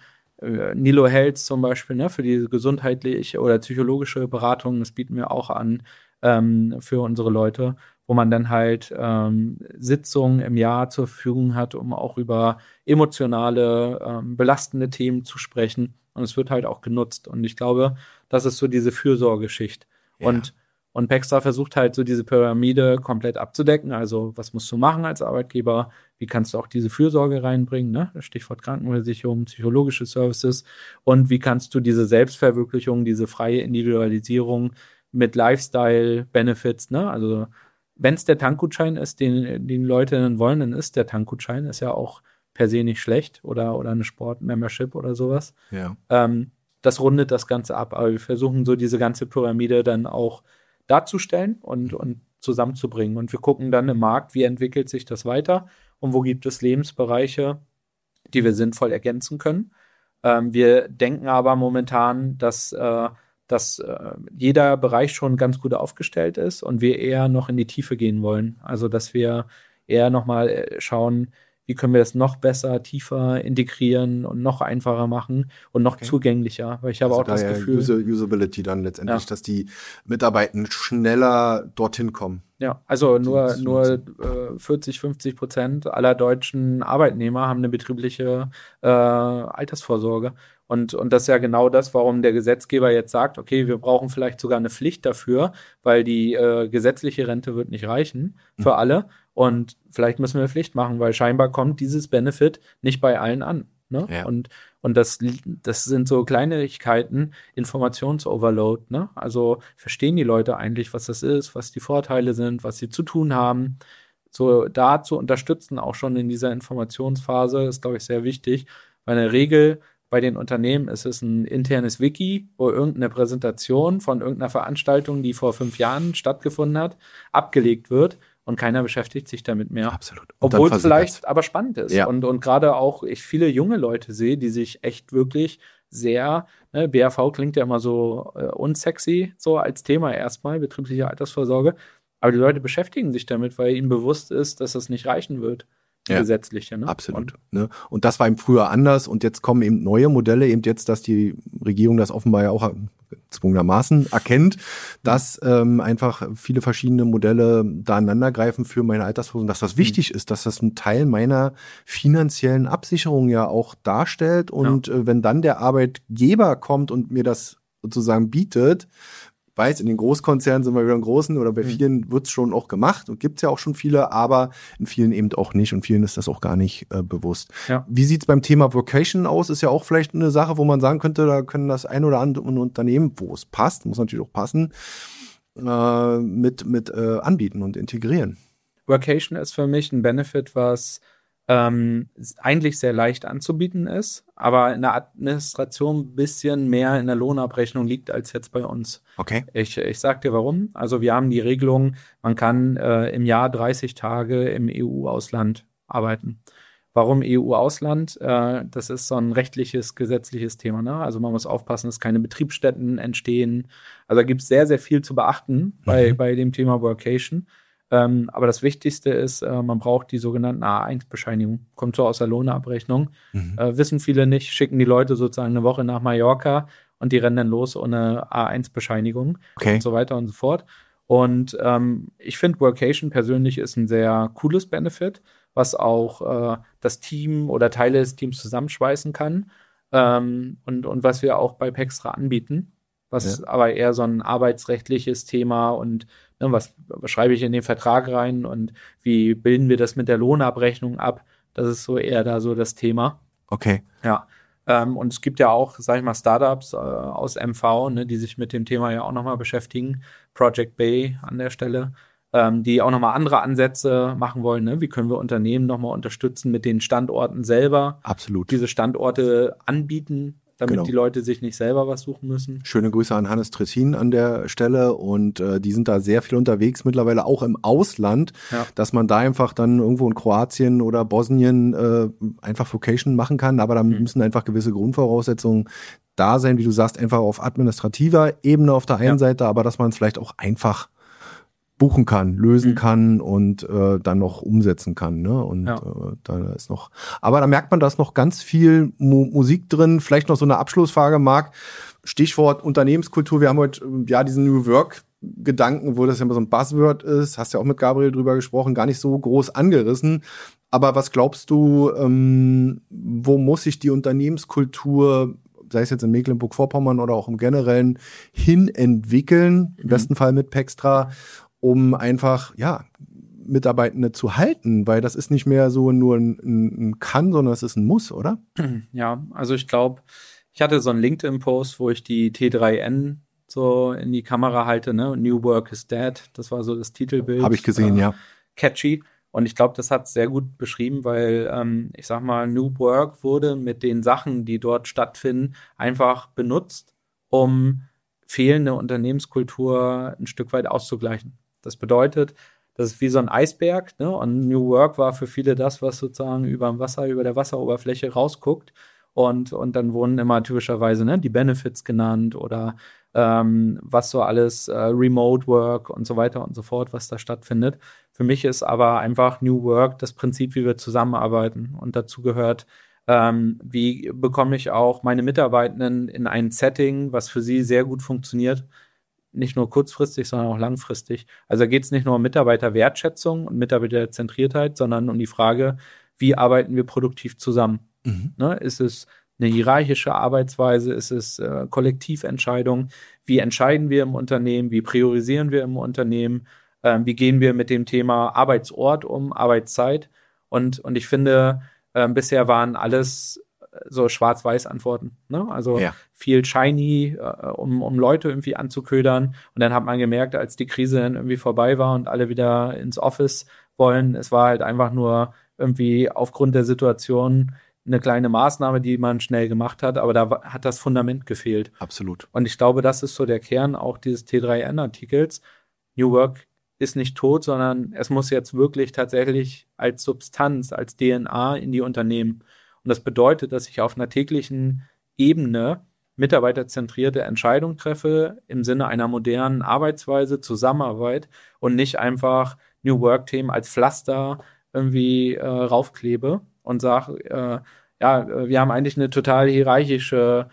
B: Nilo Health zum Beispiel, ne, für die gesundheitliche oder psychologische Beratung, das bieten wir auch an für unsere Leute, wo man dann halt Sitzungen im Jahr zur Verfügung hat, um auch über emotionale, belastende Themen zu sprechen. Und es wird halt auch genutzt. Und ich glaube, das ist so diese Fürsorgeschicht. Ja. Und Pextra versucht halt so diese Pyramide komplett abzudecken. Also was musst du machen als Arbeitgeber? Wie kannst du auch diese Fürsorge reinbringen? Ne? Stichwort Krankenversicherung, psychologische Services. Und wie kannst du diese Selbstverwirklichung, diese freie Individualisierung mit Lifestyle-Benefits, ne? Also wenn es der Tankgutschein ist, den Leute dann wollen, dann ist der Tankgutschein, ist ja auch per se nicht schlecht oder eine Sport-Membership oder sowas.
A: Ja.
B: Das rundet das Ganze ab. Aber wir versuchen so diese ganze Pyramide dann auch darzustellen und zusammenzubringen. Und wir gucken dann im Markt, wie entwickelt sich das weiter und wo gibt es Lebensbereiche, die wir sinnvoll ergänzen können. Wir denken aber momentan, dass jeder Bereich schon ganz gut aufgestellt ist und wir eher noch in die Tiefe gehen wollen. Also, dass wir eher nochmal schauen, wie können wir das noch besser, tiefer integrieren und noch einfacher machen und noch zugänglicher. Weil ich habe auch das Gefühl.
A: Usability dann letztendlich, dass die Mitarbeitenden schneller dorthin kommen.
B: Ja, also nur 40-50% aller deutschen Arbeitnehmer haben eine betriebliche Altersvorsorge. Und das ist ja genau das, warum der Gesetzgeber jetzt sagt, okay, wir brauchen vielleicht sogar eine Pflicht dafür, weil die gesetzliche Rente wird nicht reichen für alle. Und vielleicht müssen wir eine Pflicht machen, weil scheinbar kommt dieses Benefit nicht bei allen an. Ne?
A: Ja.
B: Und das sind so Kleinigkeiten, Informationsoverload. Ne? Also verstehen die Leute eigentlich, was das ist, was die Vorteile sind, was sie zu tun haben. So da zu unterstützen, auch schon in dieser Informationsphase, ist, glaube ich, sehr wichtig. Weil in der Regel bei den Unternehmen ist es ein internes Wiki, wo irgendeine Präsentation von irgendeiner Veranstaltung, die vor 5 Jahren stattgefunden hat, abgelegt wird. Und keiner beschäftigt sich damit mehr.
A: Absolut.
B: Obwohl es vielleicht aber spannend ist. Ja. Und gerade auch ich viele junge Leute sehe, die sich echt wirklich sehr, BAV klingt ja immer so unsexy, so als Thema erstmal, betriebliche Altersvorsorge. Aber die Leute beschäftigen sich damit, weil ihnen bewusst ist, dass das nicht reichen wird. Gesetzliche. Ne?
A: Absolut. Und das war eben früher anders und jetzt kommen eben neue Modelle, eben jetzt, dass die Regierung das offenbar ja auch gezwungenermaßen erkennt, dass einfach viele verschiedene Modelle da aneinandergreifen für meine Altersvorsorge, dass das wichtig ist, dass das ein Teil meiner finanziellen Absicherung ja auch darstellt und wenn dann der Arbeitgeber kommt und mir das sozusagen bietet, weiß, in den Großkonzernen sind wir wieder im Großen oder bei vielen wird's schon auch gemacht und gibt's ja auch schon viele, aber in vielen eben auch nicht und vielen ist das auch gar nicht bewusst. Ja. Wie sieht's beim Thema Vocation aus? Ist ja auch vielleicht eine Sache, wo man sagen könnte, da können das ein oder andere Unternehmen, wo es passt, muss natürlich auch passen, mit anbieten und integrieren.
B: Vocation ist für mich ein Benefit, was eigentlich sehr leicht anzubieten ist, aber in der Administration ein bisschen mehr in der Lohnabrechnung liegt als jetzt bei uns.
A: Okay.
B: Ich sag dir warum. Also wir haben die Regelung, man kann im Jahr 30 Tage im EU-Ausland arbeiten. Warum EU-Ausland? Das ist so ein rechtliches, gesetzliches Thema. Ne? Also man muss aufpassen, dass keine Betriebsstätten entstehen. Also da gibt es sehr, sehr viel zu beachten bei dem Thema Workation. Aber das Wichtigste ist, man braucht die sogenannten A1-Bescheinigung. Kommt so aus der Lohnabrechnung. Wissen viele nicht, schicken die Leute sozusagen eine Woche nach Mallorca und die rennen dann los ohne A1-Bescheinigung und so weiter und so fort. Und ich finde, Workation persönlich ist ein sehr cooles Benefit, was auch das Team oder Teile des Teams zusammenschweißen kann und was wir auch bei Pextra anbieten, was aber eher so ein arbeitsrechtliches Thema und was schreibe ich in den Vertrag rein und wie bilden wir das mit der Lohnabrechnung ab? Das ist so eher da so das Thema.
A: Okay.
B: Ja. Und es gibt ja auch, sag ich mal, Startups aus MV, die sich mit dem Thema ja auch nochmal beschäftigen. Project Bay an der Stelle, die auch nochmal andere Ansätze machen wollen. Ne? Wie können wir Unternehmen nochmal unterstützen mit den Standorten selber?
A: Absolut.
B: Diese Standorte anbieten, damit die Leute sich nicht selber was suchen müssen.
A: Schöne Grüße an Hannes Tressin an der Stelle und die sind da sehr viel unterwegs, mittlerweile auch im Ausland, dass man da einfach dann irgendwo in Kroatien oder Bosnien einfach Vocation machen kann, aber da müssen einfach gewisse Grundvoraussetzungen da sein, wie du sagst, einfach auf administrativer Ebene auf der einen Seite, aber dass man es vielleicht auch einfach buchen kann, lösen kann und dann noch umsetzen kann. Ne? Und da ist noch, aber da merkt man, da ist noch ganz viel Musik drin. Vielleicht noch so eine Abschlussfrage, Marc. Stichwort Unternehmenskultur. Wir haben heute diesen New Work-Gedanken, wo das ja immer so ein Buzzword ist. Hast ja auch mit Gabriel drüber gesprochen, gar nicht so groß angerissen. Aber was glaubst du, wo muss sich die Unternehmenskultur, sei es jetzt in Mecklenburg-Vorpommern oder auch im Generellen, hin entwickeln? Im besten Fall mit Pextra, um einfach, Mitarbeitende zu halten, weil das ist nicht mehr so nur ein Kann, sondern es ist ein Muss, oder?
B: Ja, also ich glaube, ich hatte so einen LinkedIn-Post, wo ich die T3N so in die Kamera halte, ne? New Work is Dead, das war so das Titelbild.
A: Habe ich gesehen, ja.
B: Catchy. Und ich glaube, das hat es sehr gut beschrieben, weil ich sag mal, New Work wurde mit den Sachen, die dort stattfinden, einfach benutzt, um fehlende Unternehmenskultur ein Stück weit auszugleichen. Das bedeutet, das ist wie so ein Eisberg, ne? Und New Work war für viele das, was sozusagen über der Wasseroberfläche rausguckt. Und dann wurden immer typischerweise die Benefits genannt oder was so alles Remote Work und so weiter und so fort, was da stattfindet. Für mich ist aber einfach New Work das Prinzip, wie wir zusammenarbeiten. Und dazu gehört, wie bekomme ich auch meine Mitarbeitenden in ein Setting, was für sie sehr gut funktioniert. Nicht nur kurzfristig, sondern auch langfristig. Also da geht es nicht nur um Mitarbeiterwertschätzung und Mitarbeiterzentriertheit, sondern um die Frage, wie arbeiten wir produktiv zusammen? Ne? Ist es eine hierarchische Arbeitsweise? Ist es Kollektiventscheidung? Wie entscheiden wir im Unternehmen? Wie priorisieren wir im Unternehmen? Wie gehen wir mit dem Thema Arbeitsort um, Arbeitszeit? Und ich finde, bisher waren alles so Schwarz-Weiß-Antworten. Ne? Also viel shiny, um Leute irgendwie anzuködern. Und dann hat man gemerkt, als die Krise dann irgendwie vorbei war und alle wieder ins Office wollen, es war halt einfach nur irgendwie aufgrund der Situation eine kleine Maßnahme, die man schnell gemacht hat, aber da hat das Fundament gefehlt.
A: Absolut.
B: Und ich glaube, das ist so der Kern auch dieses T3N-Artikels. New Work ist nicht tot, sondern es muss jetzt wirklich tatsächlich als Substanz, als DNA in die Unternehmen. Und das bedeutet, dass ich auf einer täglichen Ebene mitarbeiterzentrierte Entscheidungen treffe im Sinne einer modernen Arbeitsweise, Zusammenarbeit und nicht einfach New Work-Themen als Pflaster irgendwie raufklebe und sage, wir haben eigentlich eine total hierarchische,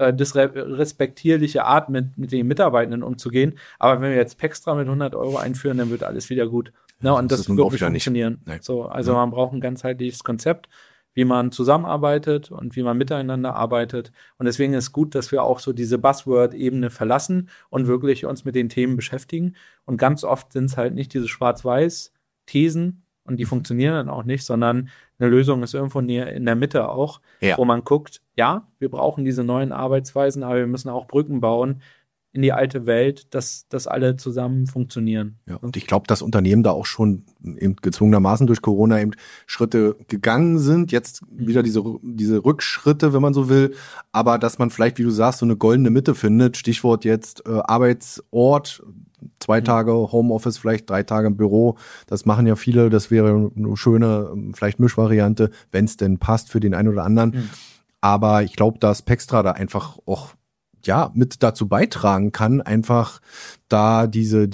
B: disrespektierliche Art, mit den Mitarbeitenden umzugehen. Aber wenn wir jetzt Pextra mit 100 € einführen, dann wird alles wieder gut. Ja, und das wird nicht funktionieren. Nee. So, also man braucht ein ganzheitliches Konzept, wie man zusammenarbeitet und wie man miteinander arbeitet. Und deswegen ist gut, dass wir auch so diese Buzzword-Ebene verlassen und wirklich uns mit den Themen beschäftigen. Und ganz oft sind es halt nicht diese Schwarz-Weiß-Thesen, und die funktionieren dann auch nicht, sondern eine Lösung ist irgendwo in der Mitte auch, wo man guckt, ja, wir brauchen diese neuen Arbeitsweisen, aber wir müssen auch Brücken bauen in die alte Welt, dass alle zusammen funktionieren.
A: Ja, und ich glaube, dass Unternehmen da auch schon eben gezwungenermaßen durch Corona eben Schritte gegangen sind, jetzt wieder diese Rückschritte, wenn man so will, aber dass man vielleicht, wie du sagst, so eine goldene Mitte findet, Stichwort jetzt Arbeitsort, 2 Tage Homeoffice, vielleicht 3 Tage im Büro. Das machen ja viele. Das wäre eine schöne, vielleicht Mischvariante, wenn es denn passt für den einen oder anderen. Aber ich glaube, dass Pextra da einfach auch mit dazu beitragen kann, einfach da diese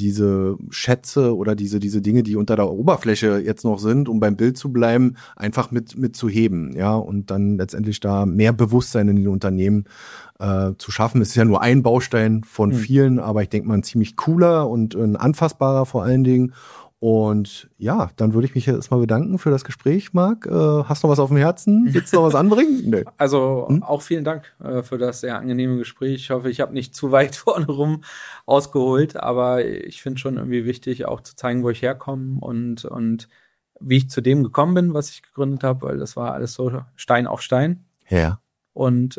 A: Schätze oder diese Dinge, die unter der Oberfläche jetzt noch sind, um beim Bild zu bleiben, einfach mit zu heben, ja, und dann letztendlich da mehr Bewusstsein in den Unternehmen zu schaffen. Es ist ja nur ein Baustein von vielen, aber ich denke mal ein ziemlich cooler und ein anfassbarer vor allen Dingen. Und ja, dann würde ich mich jetzt erstmal bedanken für das Gespräch, Marc. Hast du noch was auf dem Herzen? Willst du noch was anbringen?
B: Nee. Also auch vielen Dank für das sehr angenehme Gespräch. Ich hoffe, ich habe nicht zu weit vorne rum ausgeholt, aber ich finde schon irgendwie wichtig, auch zu zeigen, wo ich herkomme und wie ich zu dem gekommen bin, was ich gegründet habe, weil das war alles so Stein auf Stein.
A: Ja.
B: Und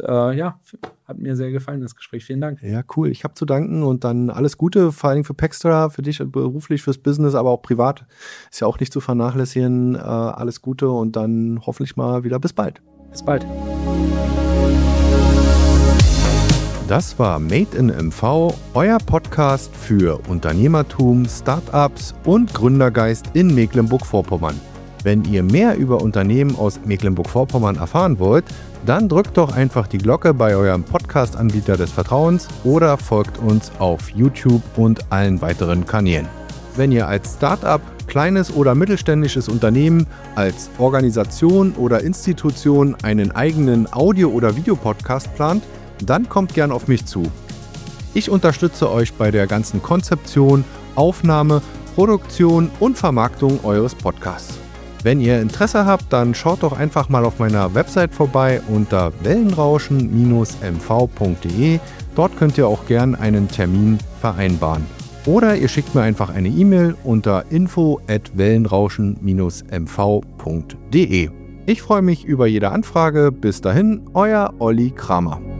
B: hat mir sehr gefallen, das Gespräch. Vielen Dank.
A: Ja, cool. Ich habe zu danken und dann alles Gute, vor allem für Pextra, für dich beruflich, fürs Business, aber auch privat. Ist ja auch nicht zu vernachlässigen. Alles Gute und dann hoffentlich mal wieder bis bald.
B: Bis bald.
A: Das war Made in MV, euer Podcast für Unternehmertum, Startups und Gründergeist in Mecklenburg-Vorpommern. Wenn ihr mehr über Unternehmen aus Mecklenburg-Vorpommern erfahren wollt, dann drückt doch einfach die Glocke bei eurem Podcast-Anbieter des Vertrauens oder folgt uns auf YouTube und allen weiteren Kanälen. Wenn ihr als Startup, kleines oder mittelständisches Unternehmen, als Organisation oder Institution einen eigenen Audio- oder Videopodcast plant, dann kommt gern auf mich zu. Ich unterstütze euch bei der ganzen Konzeption, Aufnahme, Produktion und Vermarktung eures Podcasts. Wenn ihr Interesse habt, dann schaut doch einfach mal auf meiner Website vorbei unter wellenrauschen-mv.de. Dort könnt ihr auch gern einen Termin vereinbaren. Oder ihr schickt mir einfach eine E-Mail unter info@wellenrauschen-mv.de. Ich freue mich über jede Anfrage. Bis dahin, euer Olli Kramer.